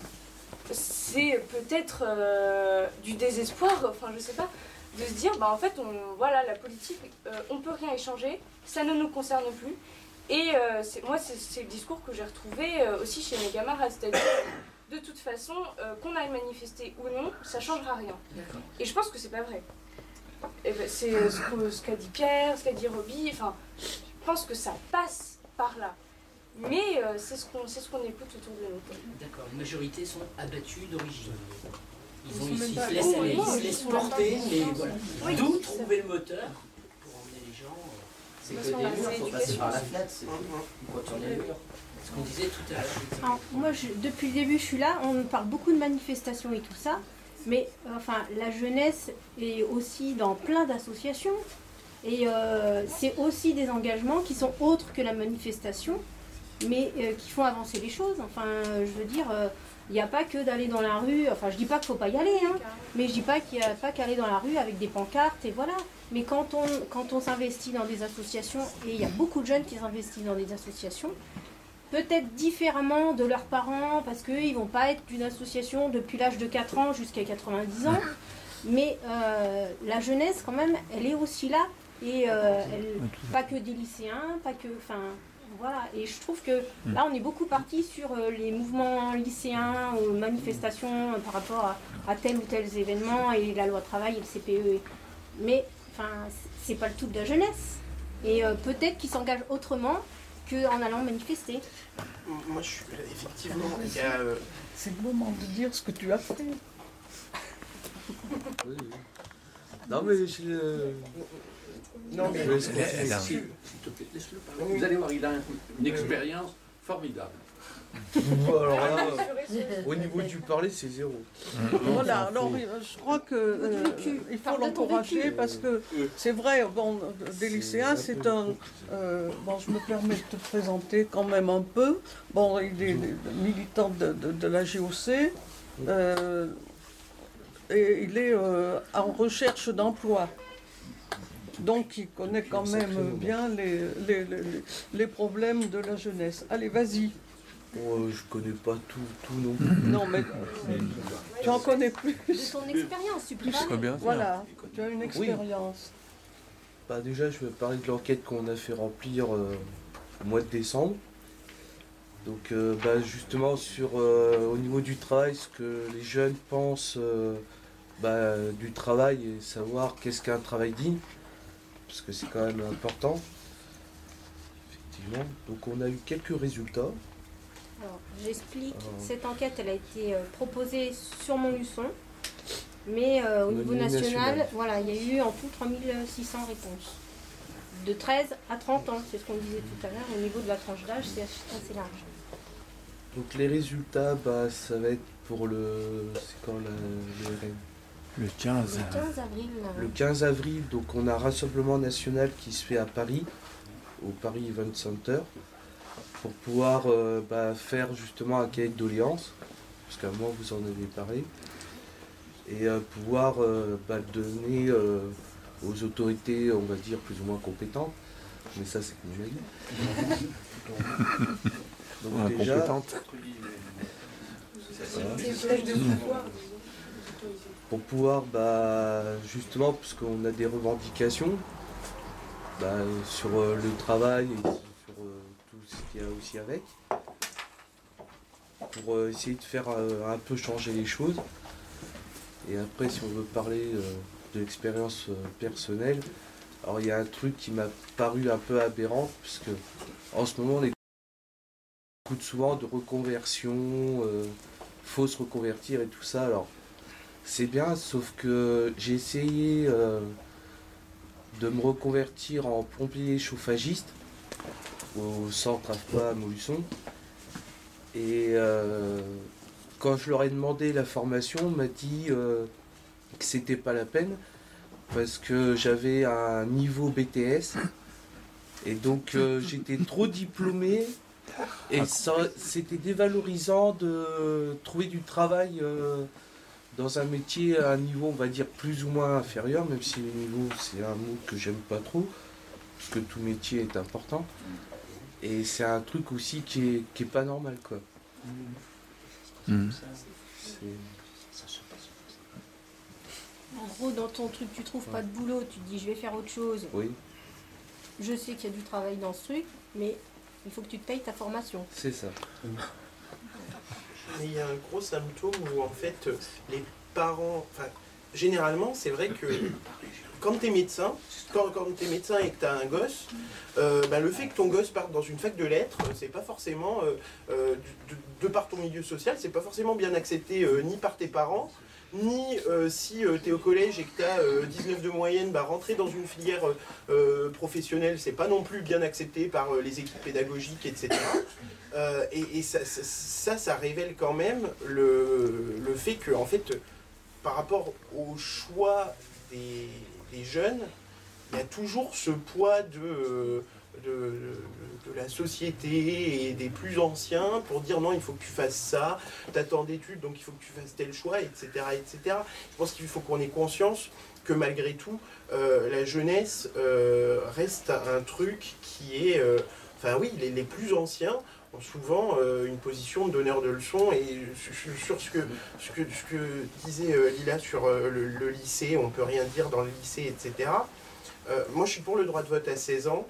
C'est peut-être euh, du désespoir, enfin je sais pas, de se dire, bah en fait, on, voilà, la politique, euh, on peut rien échanger, ça ne nous concerne plus. Et euh, moi c'est le discours que j'ai retrouvé euh, aussi chez mes camarades, c'est-à-dire... De toute façon, euh, qu'on aille manifester ou non, ça ne changera rien. Et je pense que c'est pas vrai. Ben, c'est euh, ce qu'a ce qu'a dit Pierre, ce qu'a dit Roby, enfin, je pense que ça passe par là. Mais euh, c'est ce qu'on ce qu'on écoute autour de nous. D'accord, les majorités sont abattues d'origine. Ils, ont, ils, ils, ils se laissent aller, ils se laissent porter, mais voilà. Oui, d'où trouver le moteur pour emmener les gens. C'est que des murs, il faut passer par la fenêtre, c'est pour retourner les murs. Ce qu'on disait tout à l'heure. Alors, moi, je, depuis le début, je suis là, on parle beaucoup de manifestations et tout ça, mais enfin, la jeunesse est aussi dans plein d'associations, et euh, c'est aussi des engagements qui sont autres que la manifestation, mais euh, qui font avancer les choses. Enfin, je veux dire, il euh, n'y a pas que d'aller dans la rue, enfin, je dis pas qu'il ne faut pas y aller, hein, mais je dis pas qu'il n'y a pas qu'aller dans la rue avec des pancartes, et voilà. Mais quand on, quand on s'investit dans des associations, et il y a beaucoup de jeunes qui s'investissent dans des associations, peut-être différemment de leurs parents, parce qu'ils ne vont pas être d'une association depuis l'âge de quatre ans jusqu'à quatre-vingt-dix ans, mais euh, la jeunesse, quand même, elle est aussi là, et euh, elle, pas que des lycéens, pas que... Enfin, voilà, et je trouve que là, on est beaucoup parti sur euh, les mouvements lycéens, aux manifestations euh, par rapport à, à tel ou tel événement, et la loi travail et le C P E, mais enfin, c'est pas le tout de la jeunesse, et euh, peut-être qu'ils s'engagent autrement qu'en allant manifester. Moi, je suis effectivement. Il y a. Euh... C'est le moment de dire ce que tu as fait. Oui, oui. Non, mais je. Euh... Non, mais. S'il te plaît, laisse-le parler. Vous allez voir, il a une expérience formidable. Alors là, au niveau du parler, c'est zéro. Voilà, alors je crois que euh, il faut l'encourager parce que c'est vrai, bon, des lycéens, c'est un... Euh, bon, je me permets de te présenter quand même un peu. Bon, il est militant de, de, de la G O C euh, et il est euh, en recherche d'emploi. Donc il connaît quand même bien les, les, les, les problèmes de la jeunesse. Allez, vas-y. Oh, je connais pas tout, tout non plus. Non, mais tu en connais plus. De ton expérience, tu peux parler. Voilà, tu as une expérience. Oui. Bah, déjà, je vais parler de l'enquête qu'on a fait remplir euh, au mois de décembre. Donc, euh, bah, justement, sur, euh, au niveau du travail, ce que les jeunes pensent euh, bah, du travail et savoir qu'est-ce qu'un travail digne, parce que c'est quand même important. Effectivement. Donc, on a eu quelques résultats. Alors, j'explique. Alors... Cette enquête, elle a été euh, proposée sur Montluçon, mais euh, au niveau national, national, voilà, il y a eu en tout trois mille six cents réponses. De treize à trente ans, c'est ce qu'on disait tout à l'heure. Au niveau de la tranche d'âge, c'est assez large. Donc les résultats, bah, ça va être pour le... C'est quand la, le R N Le quinze. Le quinze avril. Le quinze avril, donc on a un rassemblement national qui se fait à Paris, au Paris Event Center, pour pouvoir euh, bah, faire justement un cahier de doléances, parce qu'à moi vous en avez parlé, et euh, pouvoir euh, bah, le donner euh, aux autorités, on va dire, plus ou moins compétentes, mais ça c'est mon avis. Donc Ouais, déjà, compétente. voilà. Pour pouvoir, bah, justement, parce qu'on a des revendications bah, sur euh, le travail et sur euh, tout ce qu'il y a aussi avec, pour euh, essayer de faire euh, un peu changer les choses. Et après, si on veut parler euh, de l'expérience euh, personnelle, alors il y a un truc qui m'a paru un peu aberrant, puisque en ce moment, on écoute souvent de reconversion, euh, faut se reconvertir et tout ça. Alors, c'est bien, sauf que j'ai essayé euh, de me reconvertir en plombier chauffagiste au centre A F P A à Montluçon. Et euh, quand je leur ai demandé la formation, on m'a dit euh, que c'était pas la peine parce que j'avais un niveau B T S et donc euh, j'étais trop diplômé et ça, c'était dévalorisant de trouver du travail euh, dans un métier à un niveau, on va dire, plus ou moins inférieur, même si le niveau, c'est un mot que j'aime pas trop, parce que tout métier est important. Et c'est un truc aussi qui est, qui est pas normal, quoi. Mmh. C'est... En gros, dans ton truc, tu trouves pas de boulot, tu te dis je vais faire autre chose. Oui, Je sais qu'il y a du travail dans ce truc, mais il faut que tu te payes ta formation. c'est ça. Mais il y a un gros symptôme où en fait les parents, enfin généralement c'est vrai que quand tu es médecin, quand, quand tu es médecin et que tu as un gosse, euh, bah, le fait que ton gosse parte dans une fac de lettres, c'est pas forcément, euh, euh, de, de par ton milieu social, c'est pas forcément bien accepté euh, ni par tes parents, ni euh, si euh, tu es au collège et que tu as euh, dix-neuf de moyenne, bah, rentrer dans une filière euh, professionnelle, c'est pas non plus bien accepté par euh, les équipes pédagogiques, et cetera. Euh, et et ça, ça, ça, ça révèle quand même le, le fait que, en fait, par rapport au choix des, des jeunes, il y a toujours ce poids de, de, de, de la société et des plus anciens pour dire non, il faut que tu fasses ça, tu as tant d'études, donc il faut que tu fasses tel choix, et cetera et cetera. Je pense qu'il faut qu'on ait conscience que malgré tout, euh, la jeunesse euh, reste un truc qui est... Euh, enfin oui, les, les plus anciens ont souvent euh, une position de donneur de leçons, et sur ce que, ce que, ce que disait euh, Lila sur euh, le, le lycée, on ne peut rien dire dans le lycée, et cetera. Euh, moi je suis pour le droit de vote à seize ans,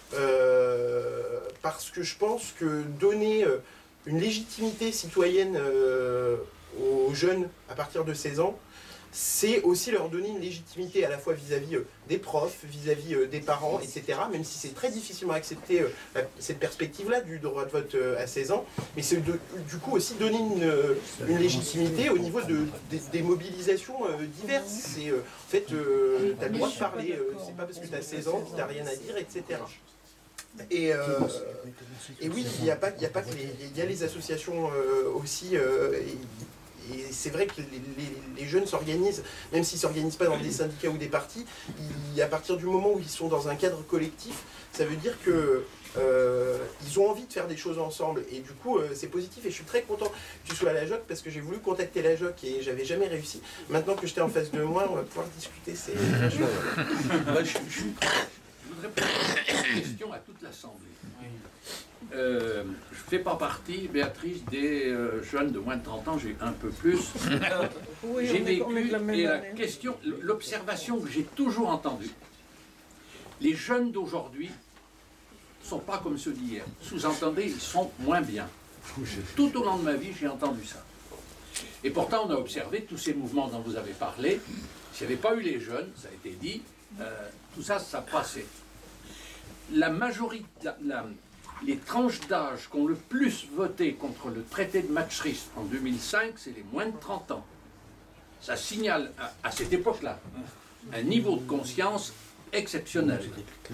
euh, parce que je pense que donner euh, une légitimité citoyenne euh, aux jeunes à partir de seize ans, c'est aussi leur donner une légitimité à la fois vis-à-vis euh, des profs, vis-à-vis euh, des parents, et cetera. Même si c'est très difficilement accepté euh, la, cette perspective-là du droit de vote euh, à seize ans, mais c'est de, du coup aussi donner une, euh, une légitimité au niveau de, des, des mobilisations euh, diverses. C'est, euh, en fait, euh, tu as le droit de parler, euh, c'est pas parce que tu as seize ans que tu n'as rien à dire, et cetera. Et, euh, et oui, il n'y a pas, il y a pas que les, il y a les associations euh, aussi. Euh, et, Et c'est vrai que les, les, les jeunes s'organisent, même s'ils ne s'organisent pas dans des syndicats ou des partis, ils, à partir du moment où ils sont dans un cadre collectif, ça veut dire que euh, ils ont envie de faire des choses ensemble. Et du coup, euh, c'est positif. Et je suis très content que tu sois à la J O C, parce que j'ai voulu contacter la J O C et j'avais jamais réussi. Maintenant que j'étais en face de moi, on va pouvoir discuter. C'est Moi, je, je, je voudrais poser une question à toute l'Assemblée. Euh, je ne fais pas partie, Béatrice, des euh, jeunes de moins de trente ans, j'ai un peu plus. Oui, j'ai on est- on est vécu, de la même et la année. question, l'observation que j'ai toujours entendue, les jeunes d'aujourd'hui ne sont pas comme ceux d'hier. Sous-entendez, ils sont moins bien. Tout au long de ma vie, j'ai entendu ça. Et pourtant, on a observé tous ces mouvements dont vous avez parlé. S'il n'y avait pas eu les jeunes, ça a été dit, euh, tout ça, ça passait. La majorité, la, la, les tranches d'âge qui ont le plus voté contre le traité de Maastricht en deux mille cinq, c'est les moins de trente ans. Ça signale, à, à cette époque-là, un niveau de conscience exceptionnel.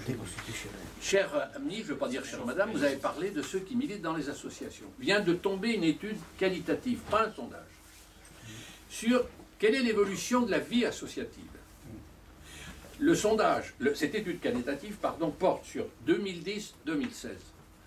Chère amie, je ne veux pas dire chère madame, vous avez parlé de ceux qui militent dans les associations. Vient de tomber une étude qualitative, pas un sondage, sur quelle est l'évolution de la vie associative? Le sondage, le, cette étude qualitative, pardon, porte sur deux mille dix deux mille seize.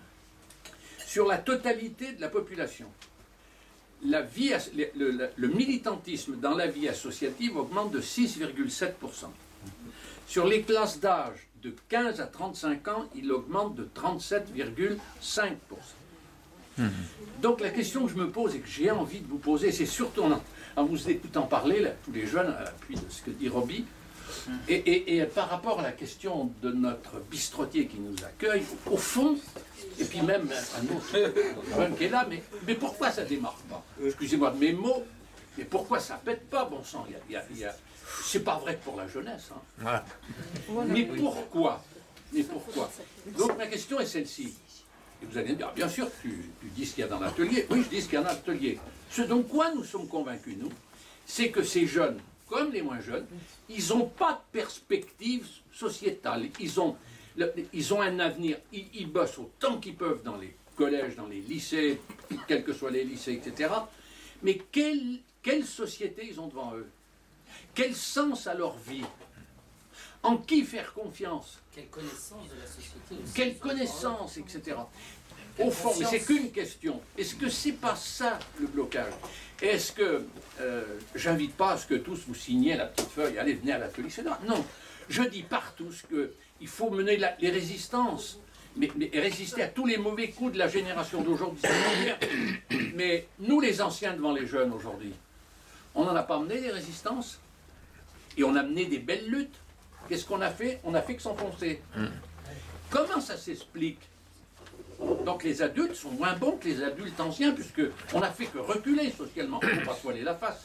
Sur la totalité de la population, la vie, le, le, le militantisme dans la vie associative augmente de six virgule sept pour cent. Sur les classes d'âge de quinze à trente-cinq ans, il augmente de trente-sept virgule cinq pour cent. Donc la question que je me pose et que j'ai envie de vous poser, c'est surtout en, en vous écoutant parler, là, tous les jeunes, à l'appui de ce que dit Roby, et, et, et par rapport à la question de notre bistrotier qui nous accueille, au fond, et puis même un autre jeune qui est là, mais, mais pourquoi ça ne démarre pas? Excusez-moi de mes mots, mais pourquoi ça ne pète pas, bon sang? Il y a, il y a, c'est pas vrai que pour la jeunesse. Hein. Voilà. Mais pourquoi? Mais pourquoi? Donc ma question est celle-ci. Et vous allez me dire, bien sûr, tu, tu dis ce qu'il y a dans l'atelier. Oui, je dis ce qu'il y a dans l'atelier. Ce dont quoi nous sommes convaincus, nous, c'est que ces jeunes, comme les moins jeunes, ils n'ont pas de perspective sociétale. Ils ont, ils ont un avenir. Ils, ils bossent autant qu'ils peuvent dans les collèges, dans les lycées, quels que soient les lycées, et cetera. Mais quelle, quelle société ils ont devant eux? Quel sens à leur vie? En qui faire confiance? Quelle connaissance de la société aussi. Quelle connaissance, et cetera. Au fond, mais c'est qu'une question. Est-ce que c'est pas ça le blocage? Est-ce que, euh, j'invite pas à ce que tous vous signiez la petite feuille, allez, venez à l'atelier, et cetera. Non, je dis par tous qu'il faut mener la, les résistances, mais, mais résister à tous les mauvais coups de la génération d'aujourd'hui. Mais nous, les anciens devant les jeunes aujourd'hui, on n'en a pas mené des résistances et on a mené des belles luttes. Qu'est-ce qu'on a fait? On a fait que s'enfoncer. Mmh. Comment ça s'explique? Donc les adultes sont moins bons que les adultes anciens, puisqu'on n'a fait que reculer socialement. Il ne faut pas se voiler la face.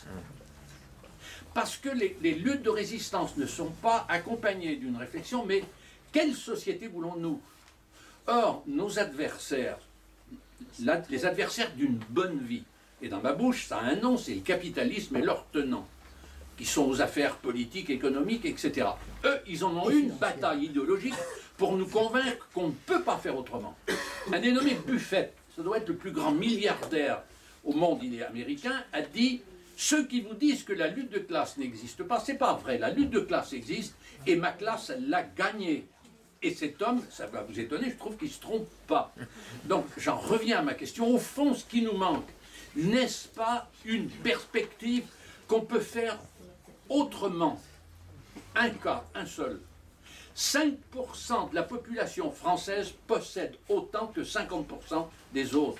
Parce que les, les luttes de résistance ne sont pas accompagnées d'une réflexion, mais quelle société voulons-nous? Or, nos adversaires, la, les adversaires d'une bonne vie, et dans ma bouche, ça a un nom, c'est le capitalisme et leurs tenants, qui sont aux affaires politiques, économiques, et cetera. Eux, ils en ont eu une bataille idéologique pour nous convaincre qu'on ne peut pas faire autrement. Un dénommé Buffett, ça doit être le plus grand milliardaire au monde, il est américain, a dit « Ceux qui vous disent que la lutte de classe n'existe pas, c'est pas vrai, la lutte de classe existe, et ma classe, elle l'a gagnée. » Et cet homme, ça va vous étonner, je trouve qu'il ne se trompe pas. Donc, j'en reviens à ma question. Au fond, ce qui nous manque, n'est-ce pas une perspective qu'on peut faire autrement? Un cas, un seul. cinq pour cent de la population française possède autant que cinquante pour cent des autres.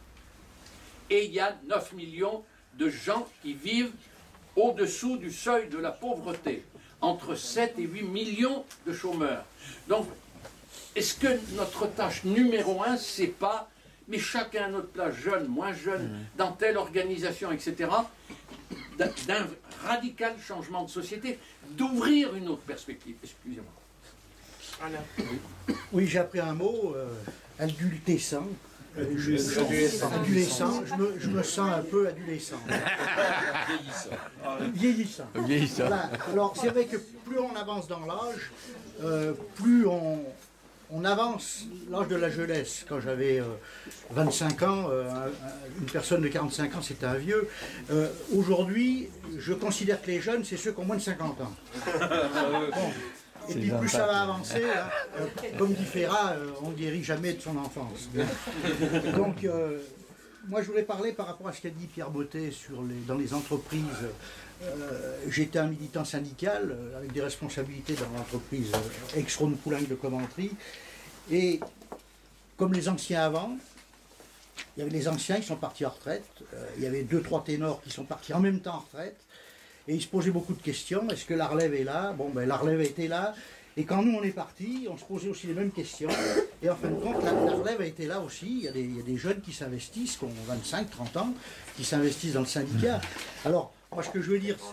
Et il y a neuf millions de gens qui vivent au-dessous du seuil de la pauvreté. Entre sept et huit millions de chômeurs. Donc, est-ce que notre tâche numéro un, c'est pas, mais chacun à notre place, jeune, moins jeune, mmh. dans telle organisation, et cetera, d'un radical changement de société, d'ouvrir une autre perspective. Excusez-moi. Voilà. Oui, oui, j'ai appris un mot, euh, adultescent. Euh, je, je, adolescent, je me, je me sens un peu adolescent. Vieillissant. Vieillissant. Vieillissant. Voilà. Alors c'est vrai que plus on avance dans l'âge, euh, plus on, on avance l'âge de la jeunesse. Quand j'avais euh, vingt-cinq ans, euh, une personne de quarante-cinq ans, c'était un vieux. Euh, Aujourd'hui, je considère que les jeunes, c'est ceux qui ont moins de cinquante ans. Bon. Et puis plus ça va avancer, là, euh, comme dit Ferrat, euh, on ne guérit jamais de son enfance. Donc, euh, moi je voulais parler par rapport à ce qu'a dit Pierre Bottet sur les, dans les entreprises. Euh, J'étais un militant syndical euh, avec des responsabilités dans l'entreprise euh, ex-Rhône Poulenc de Coventry. Et comme les anciens avant, il y avait les anciens qui sont partis en retraite, euh, il y avait deux, trois ténors qui sont partis en même temps en retraite. Et il se posait beaucoup de questions. Est-ce que la relève est là? Bon, ben la relève était là. Et quand nous, on est partis, on se posait aussi les mêmes questions. Et en fin de compte, la, la relève a été là aussi. Il y a des, il y a des jeunes qui s'investissent, qui ont vingt-cinq, trente ans, qui s'investissent dans le syndicat. Alors, moi, ce que je veux dire...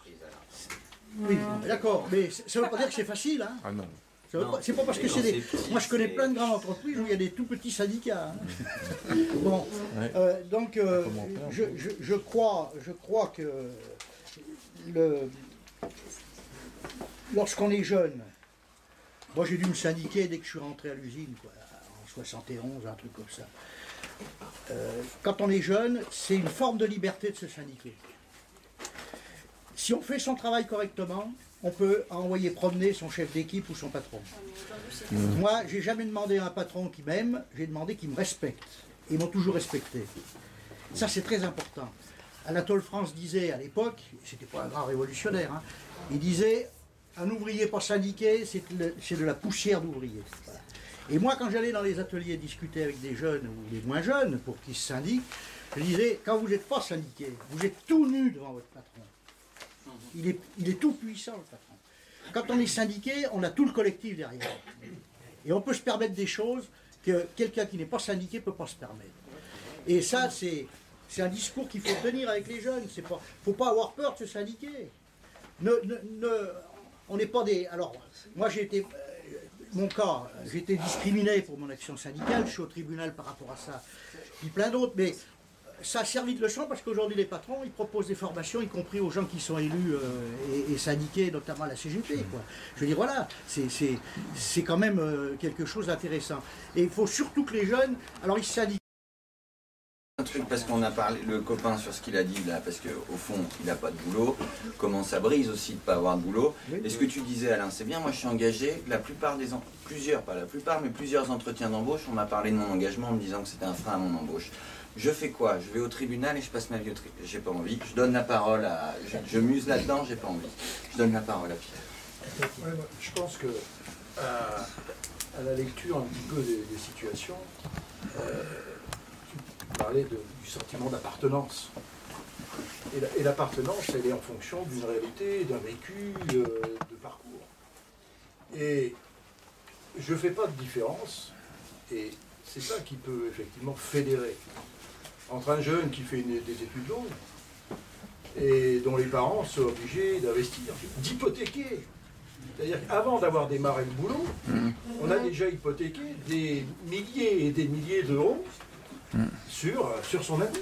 Oui, d'accord. Mais ça ne veut pas dire que c'est facile. Hein. Ah non. C'est pas parce que c'est des... Moi, je connais plein de grandes entreprises où il y a des tout petits syndicats. Hein. Bon, euh, donc, euh, je, je, je, crois, je crois que... Le... Lorsqu'on est jeune, moi j'ai dû me syndiquer dès que je suis rentré à l'usine, quoi, en soixante et onze, un truc comme ça. Euh, quand on est jeune, c'est une forme de liberté de se syndiquer. si on fait son travail correctement, on peut envoyer promener son chef d'équipe ou son patron. Mmh. Moi, j'ai jamais demandé à un patron qui m'aime, j'ai demandé qu'il me respecte. Ils m'ont toujours respecté. Ça, c'est très important. Anatole France disait à l'époque, c'était pas un grand révolutionnaire, hein, il disait, un ouvrier pas syndiqué, c'est de la poussière d'ouvrier. Voilà. Et moi, quand j'allais dans les ateliers discuter avec des jeunes ou des moins jeunes pour qu'ils se syndiquent, je disais, quand vous n'êtes pas syndiqué, vous êtes tout nu devant votre patron. Il est, il est tout puissant, le patron. Quand on est syndiqué, on a tout le collectif derrière. Et on peut se permettre des choses que quelqu'un qui n'est pas syndiqué ne peut pas se permettre. Et ça, c'est un discours qu'il faut tenir avec les jeunes. Il ne faut pas avoir peur de se syndiquer. Ne, ne, ne, on n'est pas des... Alors, moi, j'ai été... Mon cas, j'ai été discriminé pour mon action syndicale. Je suis au tribunal par rapport à ça. Puis plein d'autres, mais... Ça a servi de leçon parce qu'aujourd'hui les patrons ils proposent des formations, y compris aux gens qui sont élus euh, et, et syndiqués, notamment à la C G P. Quoi. Je veux dire, voilà, c'est quand même euh, quelque chose d'intéressant. Et il faut surtout que les jeunes, alors ils syndiquent. Un truc parce qu'on a parlé, le copain sur ce qu'il a dit là, parce qu'au fond il n'a pas de boulot, comment ça brise aussi de ne pas avoir de boulot. Oui, et ce oui. que tu disais Alain, c'est bien, moi je suis engagé, la plupart des, plusieurs, pas la plupart, mais plusieurs entretiens d'embauche, on m'a parlé de mon engagement en me disant que c'était un frein à mon embauche. Je fais quoi? Je vais au tribunal et je passe ma vie au tribunal. J'ai pas envie. Je donne la parole à... Je, je muse là-dedans, j'ai pas envie. Je donne la parole à Pierre. Ouais, je pense que à, à la lecture un petit peu des, des situations, euh, tu parlais de, du sentiment d'appartenance. Et l'appartenance, elle est en fonction d'une réalité, d'un vécu, de, de parcours. Et je ne fais pas de différence, et c'est ça qui peut effectivement fédérer entre un jeune qui fait une, des études longues et dont les parents sont obligés d'investir, d'hypothéquer. C'est-à-dire qu'avant d'avoir démarré le boulot, on a déjà hypothéqué des milliers et des milliers d'euros sur, sur son avenir.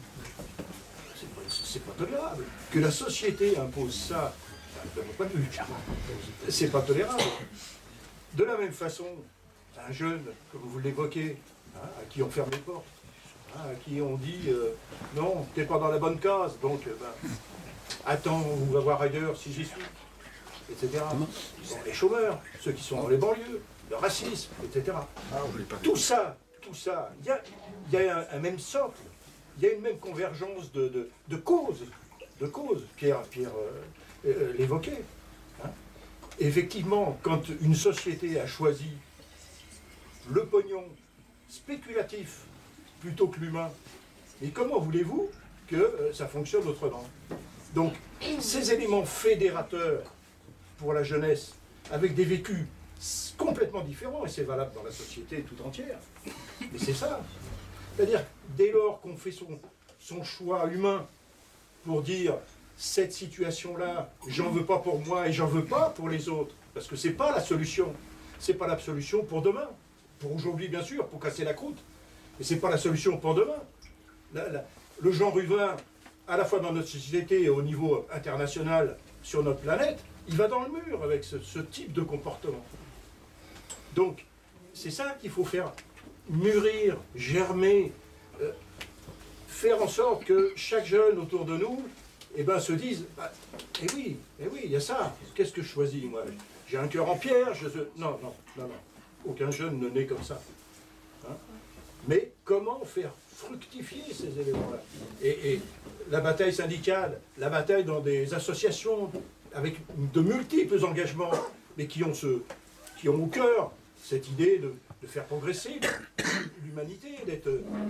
C'est pas tolérable. Que la société impose ça, de mon point de vue, c'est pas tolérable. De la même façon, un jeune, comme vous l'évoquez, hein, à qui on ferme les portes, hein, à qui on dit euh, non, t'es pas dans la bonne case, donc euh, ben, attends, on va voir ailleurs si j'y suis, et cetera. Bon, les chômeurs, ceux qui sont dans les banlieues, le racisme, et cetera. Tout ça, tout ça, il y a, y a un, un même socle, il y a une même convergence de, de, de causes, de causes. Pierre, Pierre euh, euh, l'évoquait. Hein. Effectivement, quand une société a choisi le pognon spéculatif plutôt que l'humain, mais comment voulez-vous que euh, ça fonctionne autrement? Donc, ces éléments fédérateurs pour la jeunesse, avec des vécus complètement différents, et c'est valable dans la société tout entière, mais c'est ça. C'est-à-dire, dès lors qu'on fait son, son choix humain pour dire cette situation-là, j'en veux pas pour moi et j'en veux pas pour les autres, parce que c'est pas la solution. C'est pas la solution pour demain. Pour aujourd'hui, bien sûr, pour casser la croûte. Mais c'est pas la solution pour demain. La, la, le genre humain, à la fois dans notre société et au niveau international sur notre planète, il va dans le mur avec ce, ce type de comportement. Donc, c'est ça qu'il faut faire mûrir, germer, euh, faire en sorte que chaque jeune autour de nous eh ben, se dise bah, eh oui, eh oui, il y a ça. Qu'est-ce que je choisis, moi? J'ai un cœur en pierre, je... Non, non, non, non. Aucun jeune ne naît comme ça. Hein? Mais comment faire fructifier ces éléments-là? et, et la bataille syndicale, la bataille dans des associations avec de multiples engagements, mais qui ont, ce, qui ont au cœur cette idée de, de faire progresser l'humanité, d'être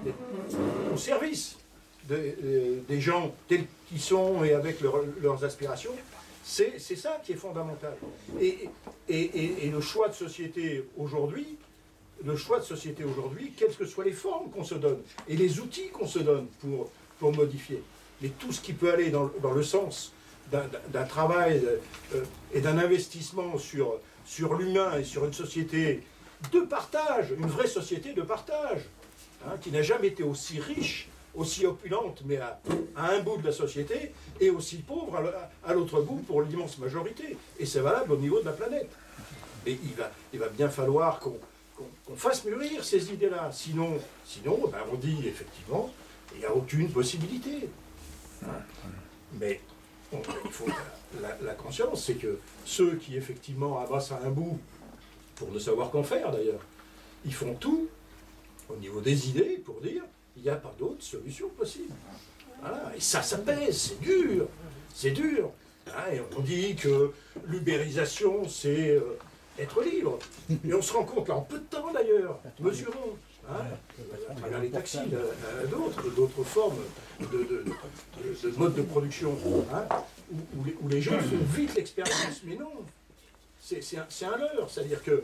au service de, euh, des gens tels qu'ils sont et avec leur, leurs aspirations, c'est ça qui est fondamental. Et, et, et, et le choix de société aujourd'hui, le choix de société aujourd'hui, quelles que soient les formes qu'on se donne et les outils qu'on se donne pour, pour modifier, mais tout ce qui peut aller dans, dans le sens d'un travail euh, et d'un investissement sur, sur l'humain et sur une société de partage, une vraie société de partage, hein, qui n'a jamais été aussi riche, aussi opulente, mais à, à un bout de la société, et aussi pauvre à l'autre bout pour l'immense majorité. Et c'est valable au niveau de la planète. Et il va, il va bien falloir qu'on qu'on, qu'on fasse mûrir ces idées-là. Sinon, sinon ben on dit effectivement, il n'y a aucune possibilité. Hein. Mais on- il faut la, la- la conscience, c'est que ceux qui effectivement avancent à un bout, pour ne savoir qu'en faire d'ailleurs, ils font tout au niveau des idées pour dire il n'y a pas d'autre solution possible. Voilà. Et ça, ça pèse, c'est dur, c'est dur. Hein, et on dit que l'ubérisation, c'est euh, être libre. Et on se rend compte, là, en peu de temps d'ailleurs, mesurons. Hein, à travers les taxis, là, d'autres, d'autres formes de, de, de, de modes de production, hein, où, où, les, où les gens font vite l'expérience. Mais non, c'est, c'est, un, c'est un leurre. C'est-à-dire que,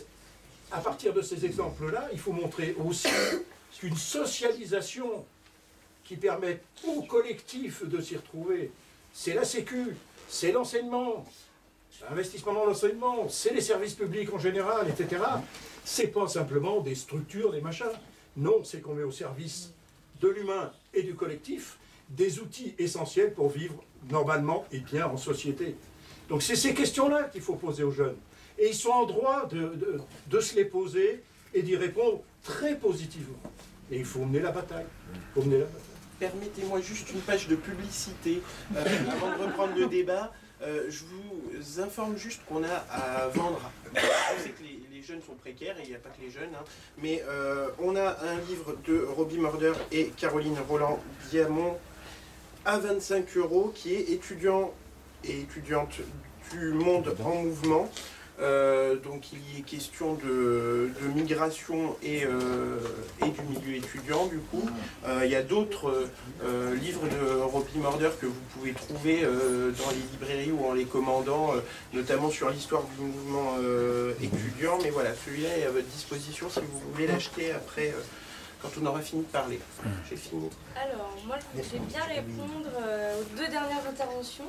à partir de ces exemples-là, il faut montrer aussi qu'une socialisation qui permette au collectif de s'y retrouver, c'est la Sécu, c'est l'enseignement, l'investissement dans l'enseignement, c'est les services publics en général, et cetera. C'est pas simplement des structures, des machins. Non, c'est qu'on met au service de l'humain et du collectif des outils essentiels pour vivre normalement et bien en société. Donc c'est ces questions-là qu'il faut poser aux jeunes. Et ils sont en droit de, de, de se les poser et d'y répondre très positivement. Et il faut mener la bataille. Il faut mener la bataille. Permettez-moi juste une page de publicité euh, avant de reprendre le débat. Euh, je vous informe juste qu'on a à vendre. Je sais que les, les jeunes sont précaires et il n'y a pas que les jeunes, hein, mais euh, on a un livre de Roby Morder et Caroline Roland Diamant à vingt-cinq euros qui est étudiant et étudiante du monde en mouvement. Euh, donc il y est question de, de migration et, euh, et du milieu étudiant du coup. Euh, il y a d'autres euh, livres de Roby Morder que vous pouvez trouver euh, dans les librairies ou en les commandant, euh, notamment sur l'histoire du mouvement euh, étudiant. Mais voilà, celui-là est à votre disposition si vous voulez l'acheter après, euh, quand on aura fini de parler. J'ai fini. Alors, moi je voulais bien répondre euh, aux deux dernières interventions.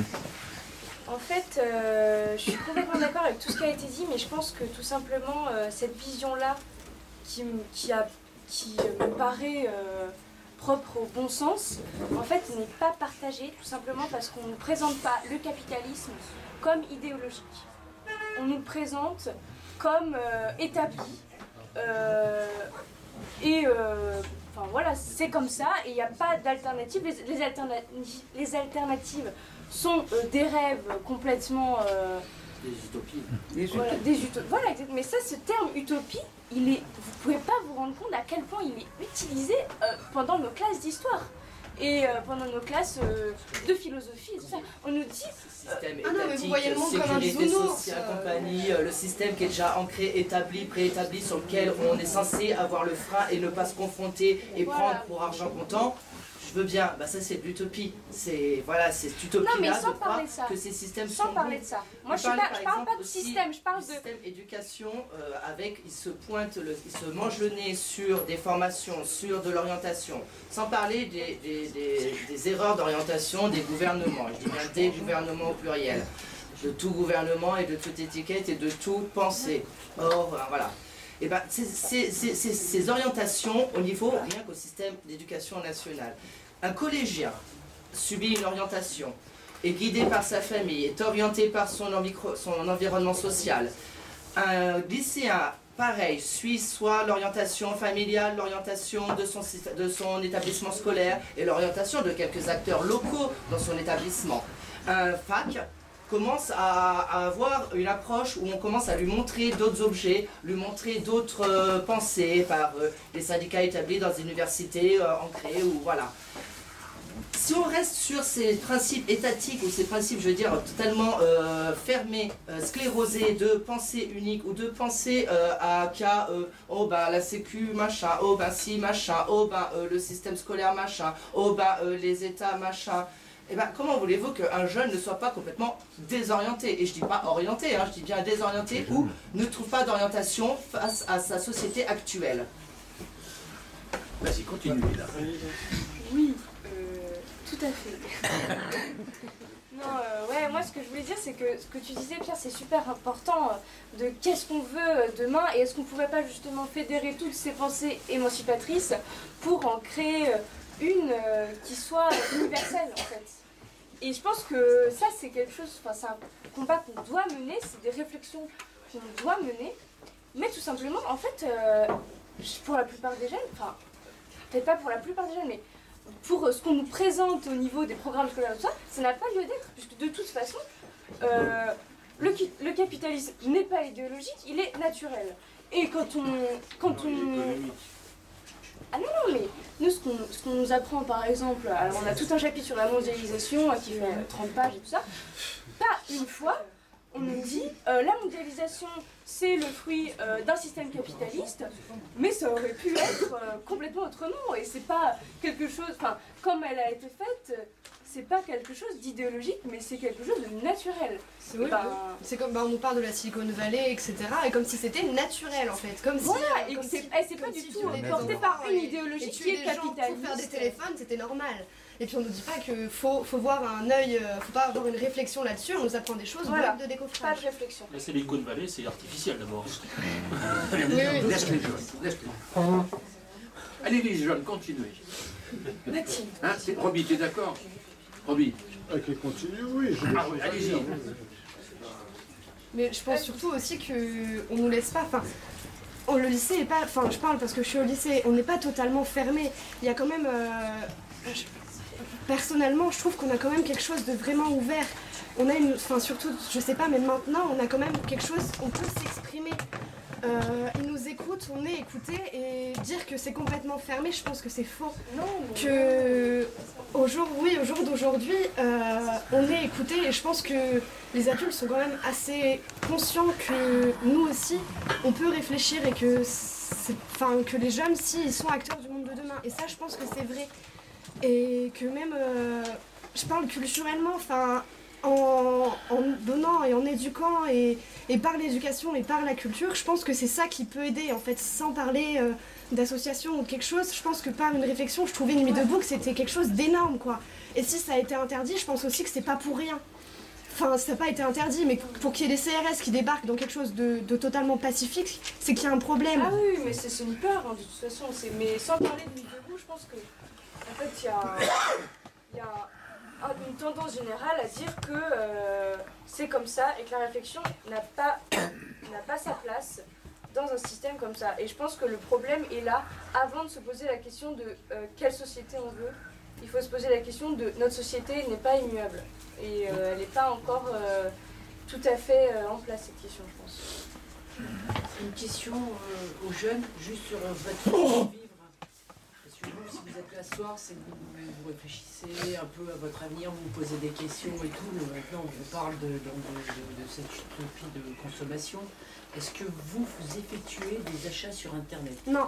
En fait, euh, je suis complètement d'accord avec tout ce qui a été dit, mais je pense que tout simplement, euh, cette vision-là, qui, m- qui, a, qui me paraît euh, propre au bon sens, en fait, n'est pas partagée, tout simplement parce qu'on ne présente pas le capitalisme comme idéologique. On nous le présente comme euh, établi, euh, et euh, enfin voilà, c'est comme ça, et il n'y a pas d'alternative. Les, les, alterna- les alternatives sont euh, des rêves complètement... Euh, Des utopies. des voilà, des uto- voilà, exact- mais ça, ce terme utopie, il est, vous ne pouvez pas vous rendre compte à quel point il est utilisé euh, pendant nos classes d'histoire et euh, pendant nos classes euh, de philosophie. Et tout ça. On nous dit... Système ah non, mais vous voyez le monde étatique, comme un sécurité bisounours. sociale, compagnie, euh, le système qui est déjà ancré, établi, préétabli, sur lequel on est censé avoir le frein et ne pas se confronter et Voilà. prendre pour argent comptant. Je veux bien, bah ça c'est de l'utopie. C'est voilà, c'est cette Non, mais utopie-là sans de parler croire de ça. que ces systèmes Sans sont parler bons. de ça. Moi, Vous je ne parlez, parle par pas exemple, de aussi système, je parle du de... système éducation euh, avec, il se pointe, le, il se mange le nez sur des formations, sur de l'orientation, sans parler des, des, des, des erreurs d'orientation des gouvernements. Je dis bien des gouvernements au pluriel, de tout gouvernement et de toute étiquette et de toute pensée. Or, euh, voilà. Et ben, c'est- c'est- c'est- c'est- ces orientations au niveau, rien qu'au système d'éducation nationale. Un collégien subit une orientation, est guidé par sa famille, est orienté par son, envicro- son environnement social. Un lycéen, pareil, suit soit l'orientation familiale, l'orientation de son, syst- de son établissement scolaire et l'orientation de quelques acteurs locaux dans son établissement. Un fac commence à, à avoir une approche où on commence à lui montrer d'autres objets, lui montrer d'autres euh, pensées par euh, les syndicats établis dans des universités euh, ancrées ou voilà. Si on reste sur ces principes étatiques ou ces principes, je veux dire, totalement euh, fermés, euh, sclérosés de pensée unique ou de pensée euh, à qu'à euh, oh ben la sécu machin, oh ben si machin, oh ben euh, le système scolaire machin, oh ben euh, les états machin. Eh ben, comment voulez-vous qu'un jeune ne soit pas complètement désorienté? Et je dis pas orienté, hein, je dis bien désorienté ou ne trouve pas d'orientation face à sa société actuelle. Vas-y, continue là. Oui, euh, tout à fait. Non, euh, ouais, moi ce que je voulais dire, c'est que ce que tu disais, Pierre, c'est super important euh, de qu'est-ce qu'on veut euh, demain et est-ce qu'on pouvait pas justement fédérer toutes ces pensées émancipatrices pour en créer euh, une euh, qui soit universelle en fait. Et je pense que ça, c'est quelque chose, enfin, c'est un combat qu'on doit mener, c'est des réflexions qu'on doit mener, mais tout simplement, en fait, euh, pour la plupart des jeunes, enfin, peut-être pas pour la plupart des jeunes, mais pour ce qu'on nous présente au niveau des programmes scolaires, tout ça, ça n'a pas lieu d'être, puisque de toute façon, euh, le, le capitalisme n'est pas idéologique, il est naturel. Et quand on... Quand on... Ah non, non, mais nous, ce qu'on ce qu'on nous apprend, par exemple, alors on a tout un chapitre sur la mondialisation qui fait trente pages et tout ça, pas une fois, on nous dit euh, la mondialisation, c'est le fruit euh, d'un système capitaliste, mais ça aurait pu être euh, complètement autrement, et c'est pas quelque chose, enfin, comme elle a été faite, c'est pas quelque chose d'idéologique, mais c'est quelque chose de naturel. C'est oui, ben, c'est comme bah, on nous parle de la Silicon Valley, et cetera. Et comme si c'était naturel en fait. Comme voilà, si, et comme c'est si, eh, c'est pas comme du si tout tu porté par une idéologie qui est capitaliste. Pour faire des téléphones, c'était normal. Et puis on nous dit pas que faut, faut voir un œil, euh, faut pas avoir une réflexion là-dessus. On nous apprend des choses voilà. de décoffrage. Pas de réflexion. La Silicon Valley, c'est artificiel d'abord. Oui, oui. Laisse les jeunes, laisse-les. Allez les jeunes, continuez. Hein, Roby, tu es d'accord? Roby. Ok, continue, oui. Je ah, oui allez-y. Mais je pense surtout aussi qu'on nous laisse pas. Enfin, le lycée est pas. Enfin, je parle parce que je suis au lycée. On n'est pas totalement fermé. Il y a quand même. Euh, je, personnellement, je trouve qu'on a quand même quelque chose de vraiment ouvert. On a une. Enfin, surtout, je sais pas, mais maintenant, on a quand même quelque chose. On peut s'exprimer. Euh, ils nous écoutent, on est écouté, et dire que c'est complètement fermé, je pense que c'est faux. Non, que au jour, oui, au jour d'aujourd'hui, euh, on est écouté, et je pense que les adultes sont quand même assez conscients que nous aussi, on peut réfléchir, et que, enfin, que les jeunes, si, ils sont acteurs du monde de demain. Et ça, je pense que c'est vrai. Et que même, euh, je parle culturellement, enfin. En, en donnant et en éduquant et, et par l'éducation et par la culture, je pense que c'est ça qui peut aider en fait, sans parler euh, d'association ou de quelque chose. Je pense que par une réflexion, je trouvais une nuit debout que c'était quelque chose d'énorme quoi. Et si ça a été interdit, je pense aussi que c'est pas pour rien. Enfin, ça n'a pas été interdit, mais pour qu'il y ait des C R S qui débarquent dans quelque chose de, de totalement pacifique, c'est qu'il y a un problème. Ah oui, mais c'est une peur hein, de toute façon. Mais sans parler de nuit debout, je pense que en fait, il y a, y a une tendance générale à dire que euh, c'est comme ça et que la réflexion n'a pas, n'a pas sa place dans un système comme ça. Et je pense que le problème est là, avant de se poser la question de euh, quelle société on veut, il faut se poser la question de notre société n'est pas immuable. Et euh, elle n'est pas encore euh, tout à fait euh, en place, cette question, je pense. Une question euh, aux jeunes, juste sur euh, votre façon de vivre. Parce que vous, si vous êtes là ce soir, c'est que vous, vous réfléchissez un peu à votre avenir, vous vous posez des questions et tout. Mais maintenant, on parle de, de, de, de cette utopie de consommation. Est-ce que vous, vous effectuez des achats sur Internet? Non.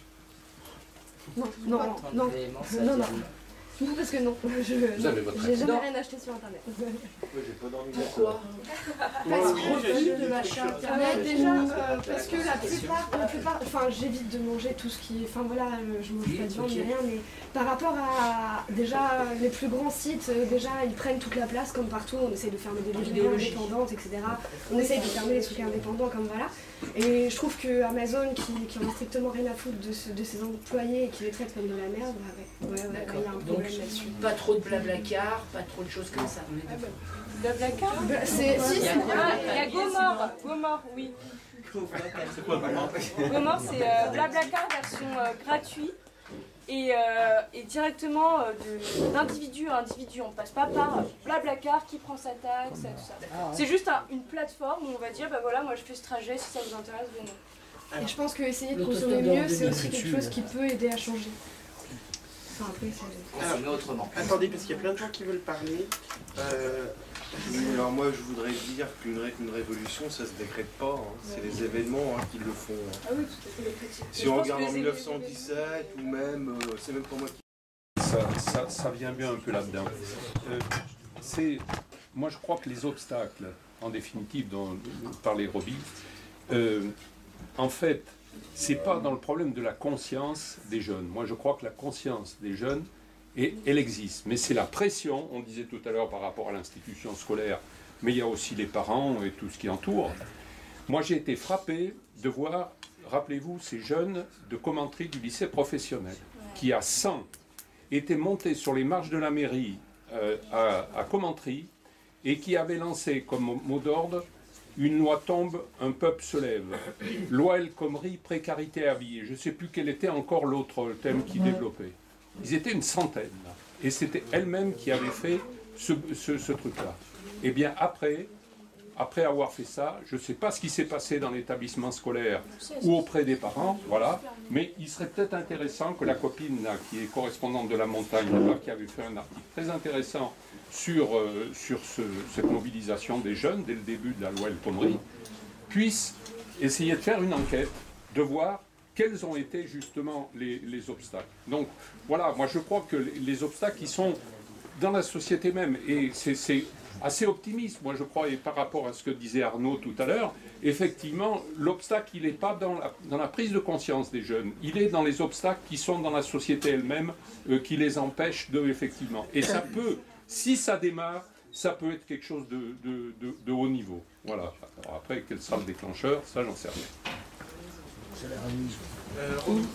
Non, non, non, non, non, non. Non, parce que non, je n'ai jamais rien acheté sur Internet. Moi, j'ai pas dormi. Pourquoi? Parce que de l'achat Internet, déjà, euh, parce que la plupart, la plupart, enfin, j'évite de manger tout ce qui est, enfin voilà, euh, je mange pas de viande ni rien, mais par rapport à, déjà, les plus grands sites, euh, déjà, ils prennent toute la place, comme partout, on essaie de fermer des vidéos indépendantes, et cetera. On essaie de fermer les trucs indépendants, comme voilà. Et je trouve que Amazon, qui, qui en a strictement rien à foutre de, ce, de ses employés et qui les traite comme de la merde, bah ouais, ouais, ouais, il y a un problème là-dessus. Pas trop de blablacar, pas trop de choses comme ça. Ah bah, blablacar bah, c'est, si, il y a, c'est ah, il y a Gomor, Gomor, oui. C'est quoi Gomor? Gomor, c'est euh, blablacar version euh, gratuite. Et, euh, et directement euh, de, d'individu à individu, on passe pas par Blablacar qui prend sa taxe, tout ça. C'est juste un, une plateforme où on va dire, bah voilà, moi je fais ce trajet, si ça vous intéresse, venez. Et je pense que essayer de consommer mieux, c'est aussi quelque chose qui peut aider à changer. Enfin, après, c'est... Alors, autrement. Attendez, parce qu'il y a plein de gens qui veulent parler. Euh, Oui, alors moi je voudrais dire qu'une ré une révolution ça se décrète pas, hein. C'est les événements hein, qui le font. Hein. Ah oui, tout à fait. Si on regarde en mille neuf cent dix-sept ou même, euh, c'est même pas moi qui... Ça, ça, ça vient bien un peu là-dedans. Euh, c'est, moi je crois que les obstacles, en définitive, dont parlait Roby, euh, en fait, c'est pas dans le problème de la conscience des jeunes. Moi je crois que la conscience des jeunes, et elle existe, mais c'est la pression, on disait tout à l'heure par rapport à l'institution scolaire, mais il y a aussi les parents et tout ce qui entoure. Moi j'ai été frappé de voir, rappelez-vous, ces jeunes de commenterie du lycée professionnel, qui à cent étaient montés sur les marches de la mairie euh, à, à commenterie, et qui avaient lancé comme mot d'ordre « Une loi tombe, un peuple se lève ». Loi El Khomri, précarité habillée. Je ne sais plus quel était encore l'autre thème qui développait. Ils étaient une centaine, là. Et c'était elle-même qui avait fait ce, ce, ce truc-là. Et bien après, après avoir fait ça, je ne sais pas ce qui s'est passé dans l'établissement scolaire ou auprès des parents, voilà, mais il serait peut-être intéressant que la copine, là, qui est correspondante de la montagne, là, qui avait fait un article très intéressant sur, euh, sur ce, cette mobilisation des jeunes dès le début de la loi El Khomri, puisse essayer de faire une enquête, de voir quels ont été justement les, les obstacles. Donc voilà, moi je crois que les, les obstacles qui sont dans la société même, et c'est assez optimiste, moi je crois, et par rapport à ce que disait Arnaud tout à l'heure, effectivement, l'obstacle, il n'est pas dans la, dans la prise de conscience des jeunes, il est dans les obstacles qui sont dans la société elle-même, euh, qui les empêchent de, effectivement. Et ça peut, si ça démarre, ça peut être quelque chose de, de, de, de haut niveau. Voilà. Alors après, quel sera le déclencheur, ça j'en sais rien. Euh,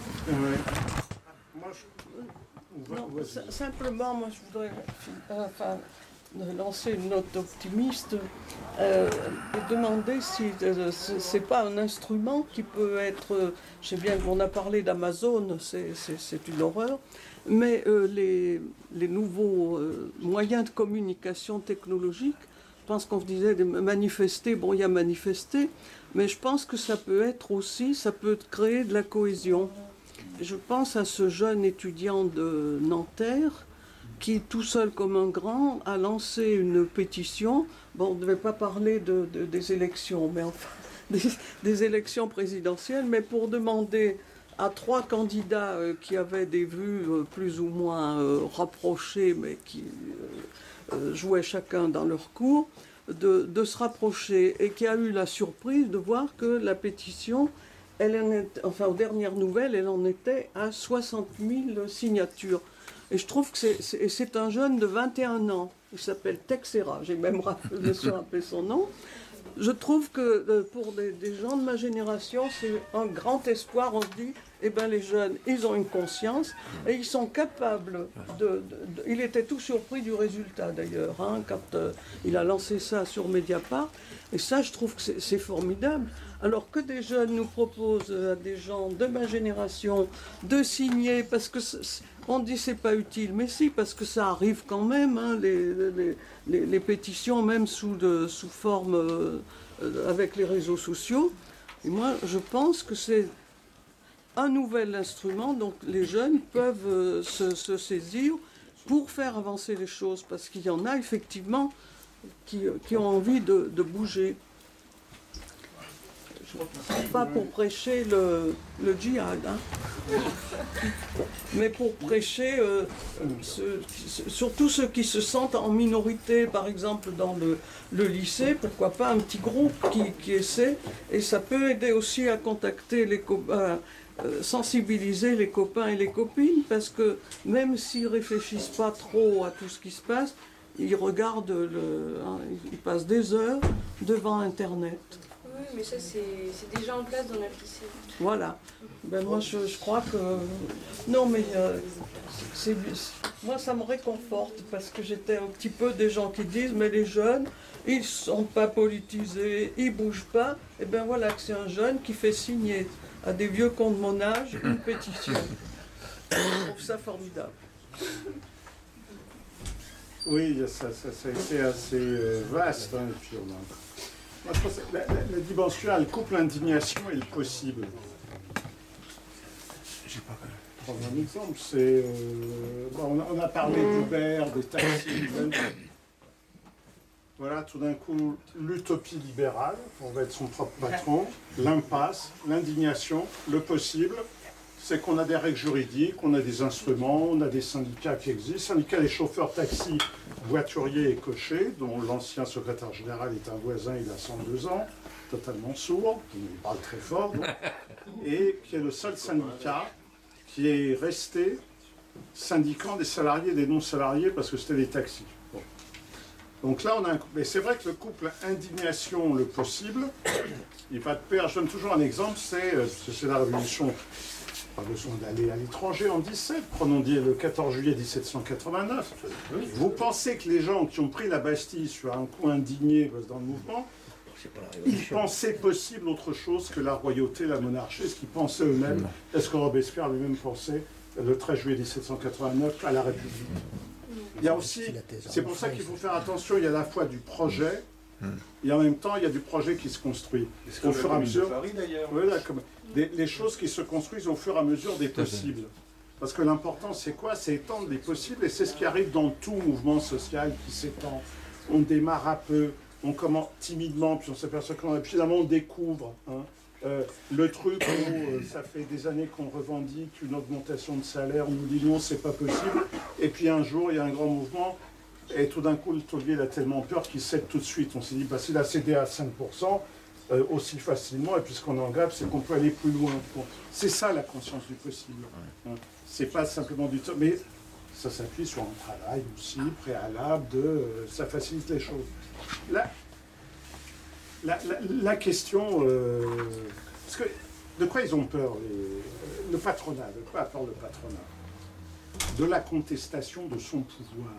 moi, je... non, simplement, moi je voudrais euh, enfin, lancer une note optimiste euh, et demander si euh, c'est pas un instrument qui peut être, euh, je sais bien qu'on a parlé d'Amazon, c'est une horreur, mais euh, les, les nouveaux euh, moyens de communication technologique, je pense qu'on disait de manifester, bon il y a manifester, mais je pense que ça peut être aussi, ça peut créer de la cohésion. Je pense à ce jeune étudiant de Nanterre qui, tout seul comme un grand, a lancé une pétition. Bon, on ne devait pas parler de, de, des élections, mais enfin, des, des élections présidentielles, mais pour demander à trois candidats euh, qui avaient des vues euh, plus ou moins euh, rapprochées, mais qui euh, euh, jouaient chacun dans leur cours, de, de se rapprocher, et qui a eu la surprise de voir que la pétition, elle en est, enfin aux dernières nouvelles, elle en était à soixante mille signatures. Et je trouve que c'est un jeune de vingt et un ans, il s'appelle Texera, j'ai même rappelé, je me suis rappelé son nom. Je trouve que pour des, des gens de ma génération, c'est un grand espoir. On se dit, eh ben les jeunes, ils ont une conscience et ils sont capables de... de, de il était tout surpris du résultat d'ailleurs, hein, quand euh, il a lancé ça sur Mediapart. Et ça, je trouve que c'est formidable. Alors que des jeunes nous proposent à des gens de ma génération de signer, parce que on dit c'est pas utile, mais si, parce que ça arrive quand même, hein, les, les, les, les pétitions, même sous, de, sous forme euh, avec les réseaux sociaux. Et moi, je pense que c'est un nouvel instrument dont les jeunes peuvent euh, se, se saisir pour faire avancer les choses, parce qu'il y en a effectivement qui, qui ont envie de, de bouger. Pas pour prêcher le, le djihad, hein. Mais pour prêcher euh, ce, surtout ceux qui se sentent en minorité, par exemple dans le, le lycée, pourquoi pas un petit groupe qui, qui essaie, et ça peut aider aussi à contacter les copains, euh, sensibiliser les copains et les copines, parce que même s'ils réfléchissent pas trop à tout ce qui se passe, ils regardent, le, hein, ils passent des heures devant Internet. Oui, mais ça, c'est déjà en place dans notre lycée. Voilà. Ben moi, je, je crois que... Non, mais euh, c'est, moi, ça me réconforte, parce que j'étais un petit peu des gens qui disent, mais les jeunes, ils ne sont pas politisés, ils ne bougent pas. Et bien voilà que c'est un jeune qui fait signer à des vieux cons de mon âge une pétition. Je trouve ça formidable. Oui, ça, ça, ça a été assez euh, vaste, hein, et puis on a... Moi, je pense que la, la, la dimension, elle coupe l'indignation et le possible. J'ai pas prendre un exemple, c'est... Euh, bon, on, on a parlé d'Uber, des taxis, même. Voilà, tout d'un coup, l'utopie libérale, on va être son propre patron, l'impasse, l'indignation, le possible, c'est qu'on a des règles juridiques, on a des instruments, on a des syndicats qui existent, syndicats des chauffeurs taxis, voituriers et cochers, dont l'ancien secrétaire général est un voisin, il a cent deux ans, totalement sourd, il parle très fort, donc, et qui est le seul syndicat qui est resté syndiquant des salariés et des non-salariés parce que c'était des taxis. Bon. Donc là, on a un... Mais c'est vrai que le couple indignation, le possible, il va de pair. Je donne toujours un exemple, c'est la révolution. Pas besoin d'aller à l'étranger en dix-sept, prenons le quatorze juillet mille sept cent quatre-vingt-neuf. Vous pensez que les gens qui ont pris la Bastille sur un coup indigné dans le mouvement, ils pensaient possible autre chose que la royauté, la monarchie? Est-ce qu'ils pensaient eux-mêmes? Est-ce que Robespierre lui-même pensait le treize juillet mille sept cent quatre-vingt-neuf, à la République. Il y a aussi, c'est pour ça qu'il faut faire attention, il y a à la fois du projet, et en même temps, il y a du projet qui se construit. Au fur et à mesure, voilà, comme, des, les choses qui se construisent au fur et à mesure des possibles. Parce que l'important, c'est quoi? C'est étendre les possibles, et c'est ce qui arrive dans tout mouvement social qui s'étend. On démarre un peu, on commence timidement, puis on s'aperçoit qu'on a, puis finalement on découvre. Hein. Euh, le truc où euh, ça fait des années qu'on revendique une augmentation de salaire, on nous dit non, c'est pas possible, et puis un jour il y a un grand mouvement, et tout d'un coup le taulier il a tellement peur qu'il cède tout de suite. On s'est dit, bah, s'il a cédé à cinq pour cent euh, aussi facilement, et puis ce qu'on engage, c'est qu'on peut aller plus loin. Bon, c'est ça la conscience du possible. Hein. C'est pas simplement du temps, mais ça s'appuie sur un travail aussi préalable, de, euh, ça facilite les choses. Là, La, la, la question, euh, parce que de quoi ils ont peur, les, le patronat, de quoi a peur le patronat? De la contestation de son pouvoir.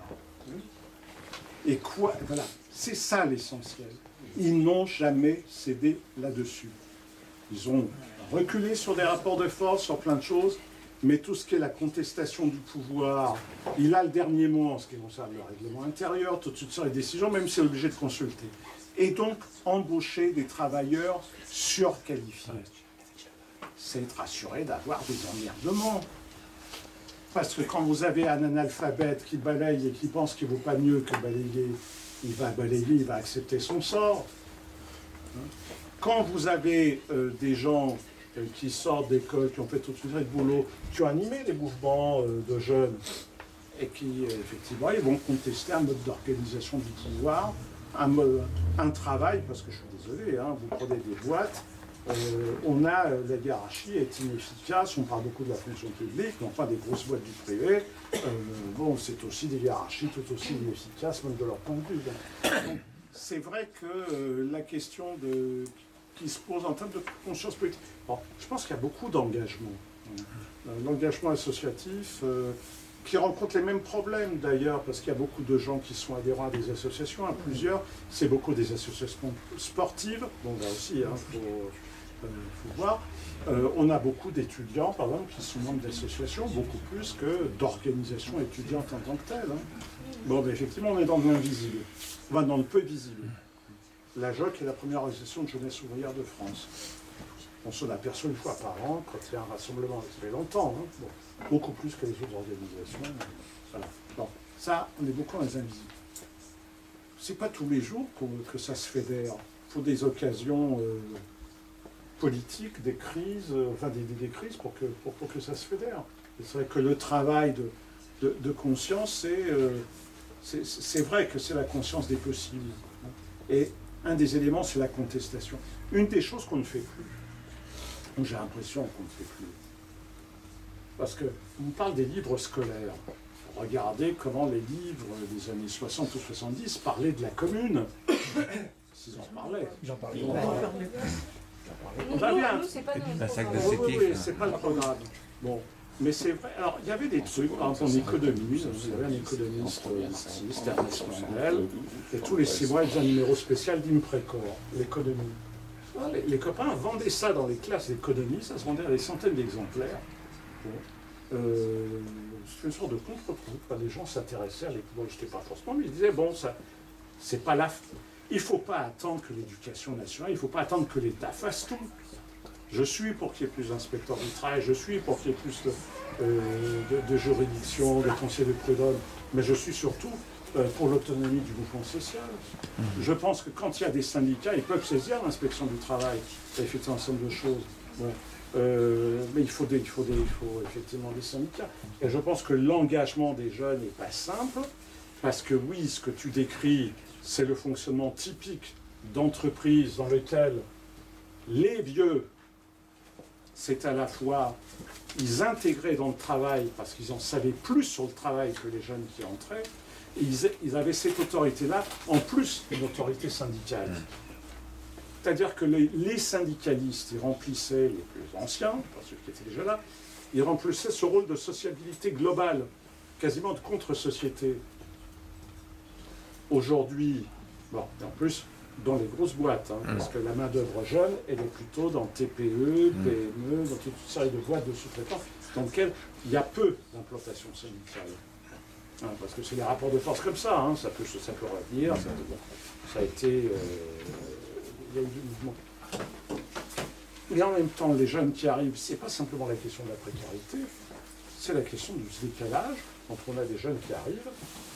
Et quoi, voilà, c'est ça l'essentiel. Ils n'ont jamais cédé là-dessus. Ils ont reculé sur des rapports de force, sur plein de choses, mais tout ce qui est la contestation du pouvoir, il a le dernier mot en ce qui concerne le règlement intérieur, tout de suite sur les décisions, même s'il est obligé de consulter. Et donc, embaucher des travailleurs surqualifiés. C'est être assuré d'avoir des emmerdements. Parce que quand vous avez un analphabète qui balaye et qui pense qu'il ne vaut pas mieux que balayer, il va balayer, il va accepter son sort. Quand vous avez euh, des gens euh, qui sortent d'école, qui ont fait tout de suite de boulot, qui ont animé les mouvements euh, de jeunes, et qui, euh, effectivement, ils vont contester un mode d'organisation du pouvoir, Un, un travail, parce que je suis désolé, hein, vous prenez des boîtes, euh, on a, euh, la hiérarchie est inefficace, on parle beaucoup de la fonction publique, mais enfin des grosses boîtes du privé, euh, bon, c'est aussi des hiérarchies tout aussi inefficaces, même de leur point de vue. Donc, c'est vrai que euh, la question de, qui se pose en termes de conscience politique, bon, je pense qu'il y a beaucoup d'engagement. Euh, L'engagement associatif, euh, qui rencontrent les mêmes problèmes d'ailleurs, parce qu'il y a beaucoup de gens qui sont adhérents à des associations, à plusieurs, c'est beaucoup des associations sportives, donc là aussi, il hein, faut, euh, faut voir. Euh, on a beaucoup d'étudiants, par exemple, qui sont membres d'associations, beaucoup plus que d'organisations étudiantes en tant que telles. Hein. Bon, mais effectivement, on est dans l'invisible, enfin dans le peu visible. La J O C est la première organisation de jeunesse ouvrière de France. On s'en aperçoit une fois par an, quand il y a un rassemblement, ça fait longtemps, hein. Bon, beaucoup plus que les autres organisations. Voilà. Bon, ça, on est beaucoup dans les invisibles. C'est pas tous les jours que ça se fédère. Il faut des occasions euh, politiques, des crises, euh, enfin des, des crises pour que, pour, pour que ça se fédère. C'est vrai que le travail de, de, de conscience, c'est euh, c'est vrai que c'est la conscience des possibles. Et un des éléments, c'est la contestation. Une des choses qu'on ne fait plus. J'ai l'impression qu'on ne fait plus. Parce qu'on parle des livres scolaires. Regardez comment les livres des années soixante ou soixante-dix parlaient de la commune. S'ils en parlaient. Ils en parlaient. Ils en parlaient. On va bien. Oui, oui, oui, c'est pas le programme. Bon, mais c'est vrai. Alors, il y avait des trucs, par exemple, en économie, vous avez un économiste marxiste, Ernest Mandel, et tous les six mois, il faisait un numéro spécial d'Imprècor, l'économie. Les, les copains vendaient ça dans les classes d'économie, ça se vendait à des centaines d'exemplaires. Bon. Euh, C'était une sorte de contre-coup. Les gens s'intéressaient à l'économie. Bon, je n'étais pas forcément, mais ils disaient, bon, ça, c'est pas la... Il ne faut pas attendre que l'éducation nationale, il ne faut pas attendre que l'État fasse tout. Je suis pour qu'il y ait plus d'inspecteurs du travail, je suis pour qu'il y ait plus de, euh, de, de juridictions, de conseillers de prud'homme, mais je suis surtout euh, pour l'autonomie du mouvement social. Mmh. Je pense que quand il y a des syndicats, ils peuvent saisir l'inspection du travail, ça fait un ensemble de choses. Bon. Euh, mais il faut, des, il, faut des, il faut effectivement des syndicats. Et je pense que l'engagement des jeunes n'est pas simple, parce que oui, ce que tu décris, c'est le fonctionnement typique d'entreprises dans lesquelles les vieux, c'est à la fois, ils intégraient dans le travail parce qu'ils en savaient plus sur le travail que les jeunes qui entraient, et ils, ils avaient cette autorité-là, en plus d'une autorité syndicale. C'est-à-dire que les, les syndicalistes, ils remplissaient, les plus anciens, pas ceux qui étaient déjà là, ils remplissaient ce rôle de sociabilité globale, quasiment de contre-société. Aujourd'hui, bon, et en plus, dans les grosses boîtes, hein, parce que la main-d'œuvre jeune, elle est plutôt dans T P E, P M E, dans toute une série de boîtes de sous-traitants, dans lesquelles il y a peu d'implantation syndicale. Hein, parce que c'est des rapports de force comme ça, hein, ça, peut, ça peut revenir, ça, bon, ça a été... Euh, il y a eu du mouvement. Mais en même temps, les jeunes qui arrivent, c'est pas simplement la question de la précarité, c'est la question du décalage entre on a des jeunes qui arrivent,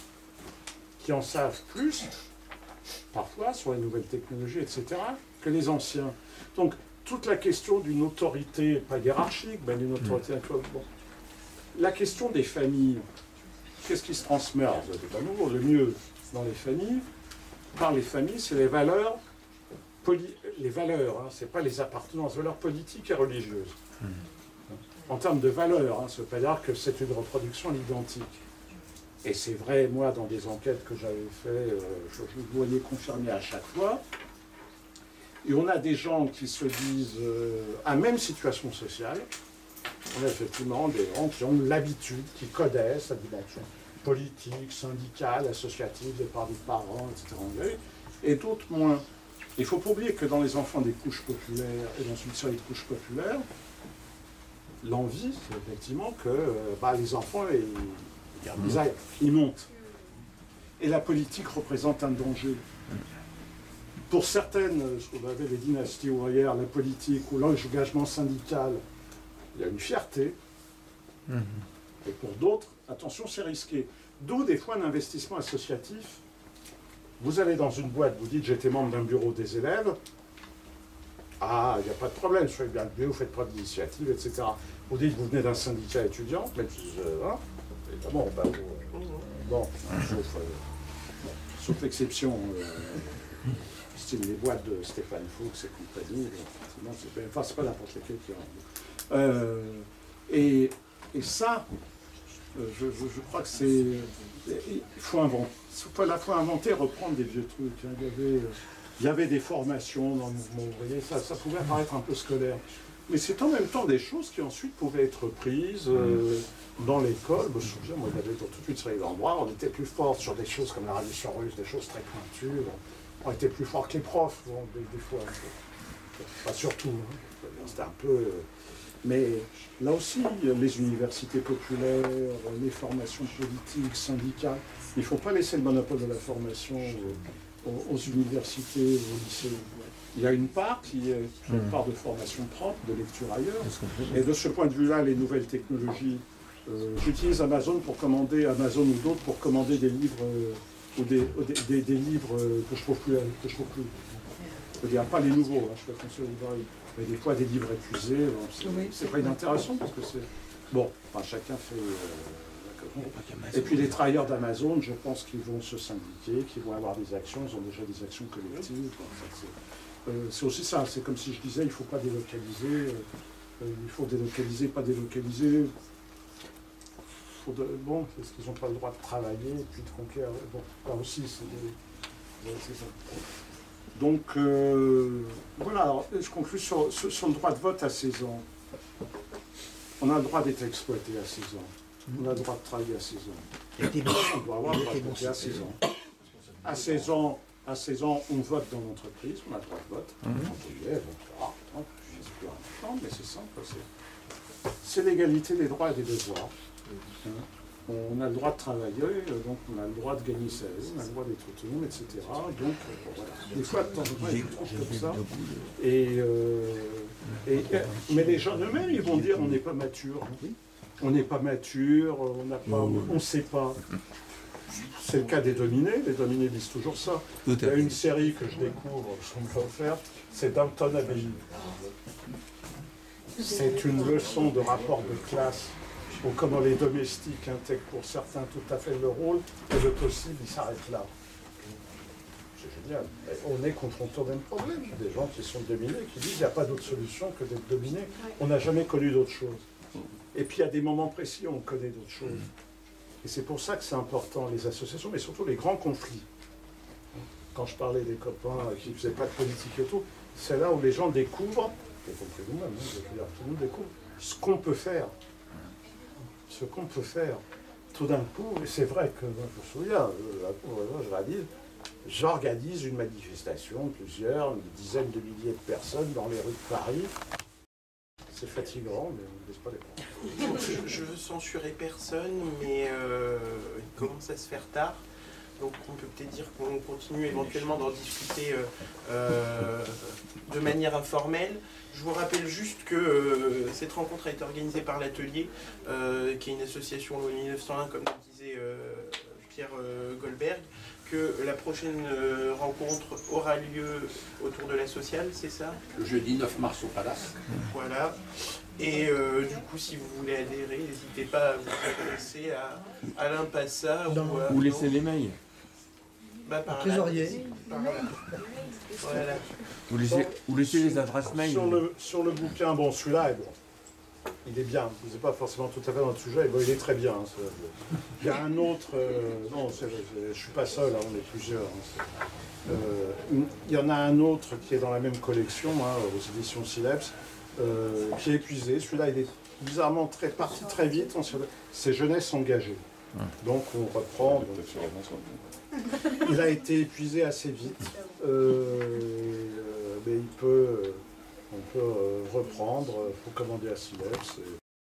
qui en savent plus, parfois, sur les nouvelles technologies, et cetera, que les anciens. Donc, toute la question d'une autorité, pas hiérarchique, mais d'une autorité... Bon. La question des familles, qu'est-ce qui se transmet? C'est pas nouveau, le mieux dans les familles, par les familles, c'est les valeurs, poli les valeurs, hein, c'est pas les appartenances, valeurs politiques et religieuses. En termes de valeurs, hein, ça ne veut pas dire que c'est une reproduction à l'identique. Et c'est vrai, moi, dans des enquêtes que j'avais faites, euh, je, je le voyais confirmer à chaque fois. Et on a des gens qui se disent, euh, à même situation sociale, on a effectivement des gens qui ont l'habitude, qui connaissent la dimension politique, syndicale, associative, des parts des parents, et cetera. Et d'autres moins. Il ne faut pas oublier que dans les enfants des couches populaires et dans une série de couches populaires, l'envie, c'est effectivement que euh, bah, les enfants, ils, ils, aillent, ils montent. Et la politique représente un danger. Pour certaines, ce qu'on avait les dynasties ouvrières, la politique ou l'engagement syndical, il y a une fierté. Mmh. Et pour d'autres, attention, c'est risqué. D'où des fois un investissement associatif. Vous allez dans une boîte, vous dites j'étais membre d'un bureau des élèves. Ah, il n'y a pas de problème, soyez bien le vous faites preuve d'initiative, et cetera. Vous dites vous venez d'un syndicat étudiant, mais euh, hein, évidemment, bah, vous, euh, bon, sauf, euh, sauf exception, euh, style les boîtes de Stéphane Fuchs et compagnie, effectivement, c'est enfin, c'est pas n'importe lesquels qui en euh, et, et ça, euh, je, je, je crois que c'est... Il faut inventer. Il faut à la fois inventer et reprendre des vieux trucs. Hein. Il, y avait, euh, il y avait des formations dans le mouvement ouvrier, ça, ça pouvait paraître un peu scolaire. Mais c'est en même temps des choses qui ensuite pouvaient être prises euh, dans l'école. Je me souviens, moi, il y avait dans toute une série d'endroits, on était plus fort sur des choses comme la révolution russe, des choses très pointues. On était plus fort que les profs, bon, des, des fois. Pas surtout. Hein. C'était un peu... Euh, mais là aussi, les universités populaires, les formations politiques, syndicales, il ne faut pas laisser le monopole de la formation aux, aux universités, aux lycées. Il y a une part qui est une part de formation propre, de lecture ailleurs. Et de ce point de vue-là, les nouvelles technologies, euh, j'utilise Amazon pour commander, Amazon ou d'autres, pour commander des livres, euh, ou des, des, des, des livres euh, que je trouve plus. Que je trouve plus. Je veux dire, pas les nouveaux, hein, je fais attention aux livres. Mais des fois, des livres épuisés, bon, c'est pas inintéressant parce que c'est... Bon, enfin, chacun fait... Euh, et puis les travailleurs d'Amazon, je pense qu'ils vont se syndiquer, qu'ils vont avoir des actions, ils ont déjà des actions collectives. C'est euh, aussi ça, c'est comme si je disais, il ne faut pas délocaliser, euh, il faut délocaliser, pas délocaliser. Faut de, bon, est-ce qu'ils n'ont pas le droit de travailler, et puis de conquérir... Bon, là aussi, c'est des... c'est ça. Donc, euh, voilà, alors, je conclue sur, sur, sur le droit de vote à seize ans. On a le droit d'être exploité à seize ans. On a le droit de travailler à seize ans. On doit avoir le droit de voter à seize ans. À seize ans, à seize ans, on vote dans l'entreprise, on a le droit de vote. Non, mais c'est simple. C'est l'égalité des droits et des devoirs. On a le droit de travailler, donc on a le droit de gagner sa vie, on a le droit d'être autonome, et cetera. Donc, voilà. Des fois, de temps en temps, il y a des trucs comme ça. Et, euh, et, mais les gens eux-mêmes, ils vont dire on n'est pas mature. On n'est pas mature, on n'a pas, on ne sait pas. C'est le cas des dominés, les dominés disent toujours ça. Il y a une série que je découvre, je me l'ai offerte, c'est Downton Abbey. C'est une leçon de rapport de classe. Ou comment les domestiques intègrent pour certains tout à fait le rôle, et le possible, il s'arrête là. C'est génial. Et on est confronté au même problème. Des gens qui sont dominés, qui disent qu'il n'y a pas d'autre solution que d'être dominé. On n'a jamais connu d'autre chose. Et puis il y a des moments précis où on connaît d'autres choses. Et c'est pour ça que c'est important, les associations, mais surtout les grands conflits. Quand je parlais des copains qui ne faisaient pas de politique et tout, c'est là où les gens découvrent, y compris nous-mêmes, hein, tout le monde découvre, ce qu'on peut faire. Ce qu'on peut faire. Tout d'un coup, et c'est vrai que, moi, je me souviens, la pauvre, je la dis, j'organise une manifestation de plusieurs, une dizaine de milliers de personnes dans les rues de Paris. C'est fatigant, mais on ne laisse pas les prendre. Je, je veux censurer personne, mais euh, il commence à se faire tard. Donc on peut peut-être dire qu'on continue éventuellement d'en discuter euh, euh, de manière informelle. Je vous rappelle juste que euh, cette rencontre a été organisée par l'Atelier, euh, qui est une association loi mille neuf cent un, comme le disait euh, Pierre euh, Goldberg, que la prochaine euh, rencontre aura lieu autour de la sociale, c'est ça? Le jeudi neuf mars au Palace. Voilà. Et euh, du coup, si vous voulez adhérer, n'hésitez pas à vous adresser à Alain Passa ou, à, Ou laisser les mails. Bah, par là. Trésorier. Par là. Voilà. Ou laisser, ou laisser les adresses mail. Sur le, sur le bouquin, bon, celui-là, bon, il est bien. Vous n'êtes pas forcément tout à fait dans le sujet, bon, il est très bien. Hein, il y a un autre, euh, non, c'est, c'est, je ne suis pas seul, hein, on est plusieurs. Hein, euh, il y en a un autre qui est dans la même collection, hein, aux éditions Sileps, euh, qui est épuisé. Celui-là, il est bizarrement très, parti très vite. On se, c'est Jeunesse engagée. Donc on reprend. Donc, il a été épuisé assez vite, euh, mais il peut, on peut reprendre, il faut commander à Sileps. Et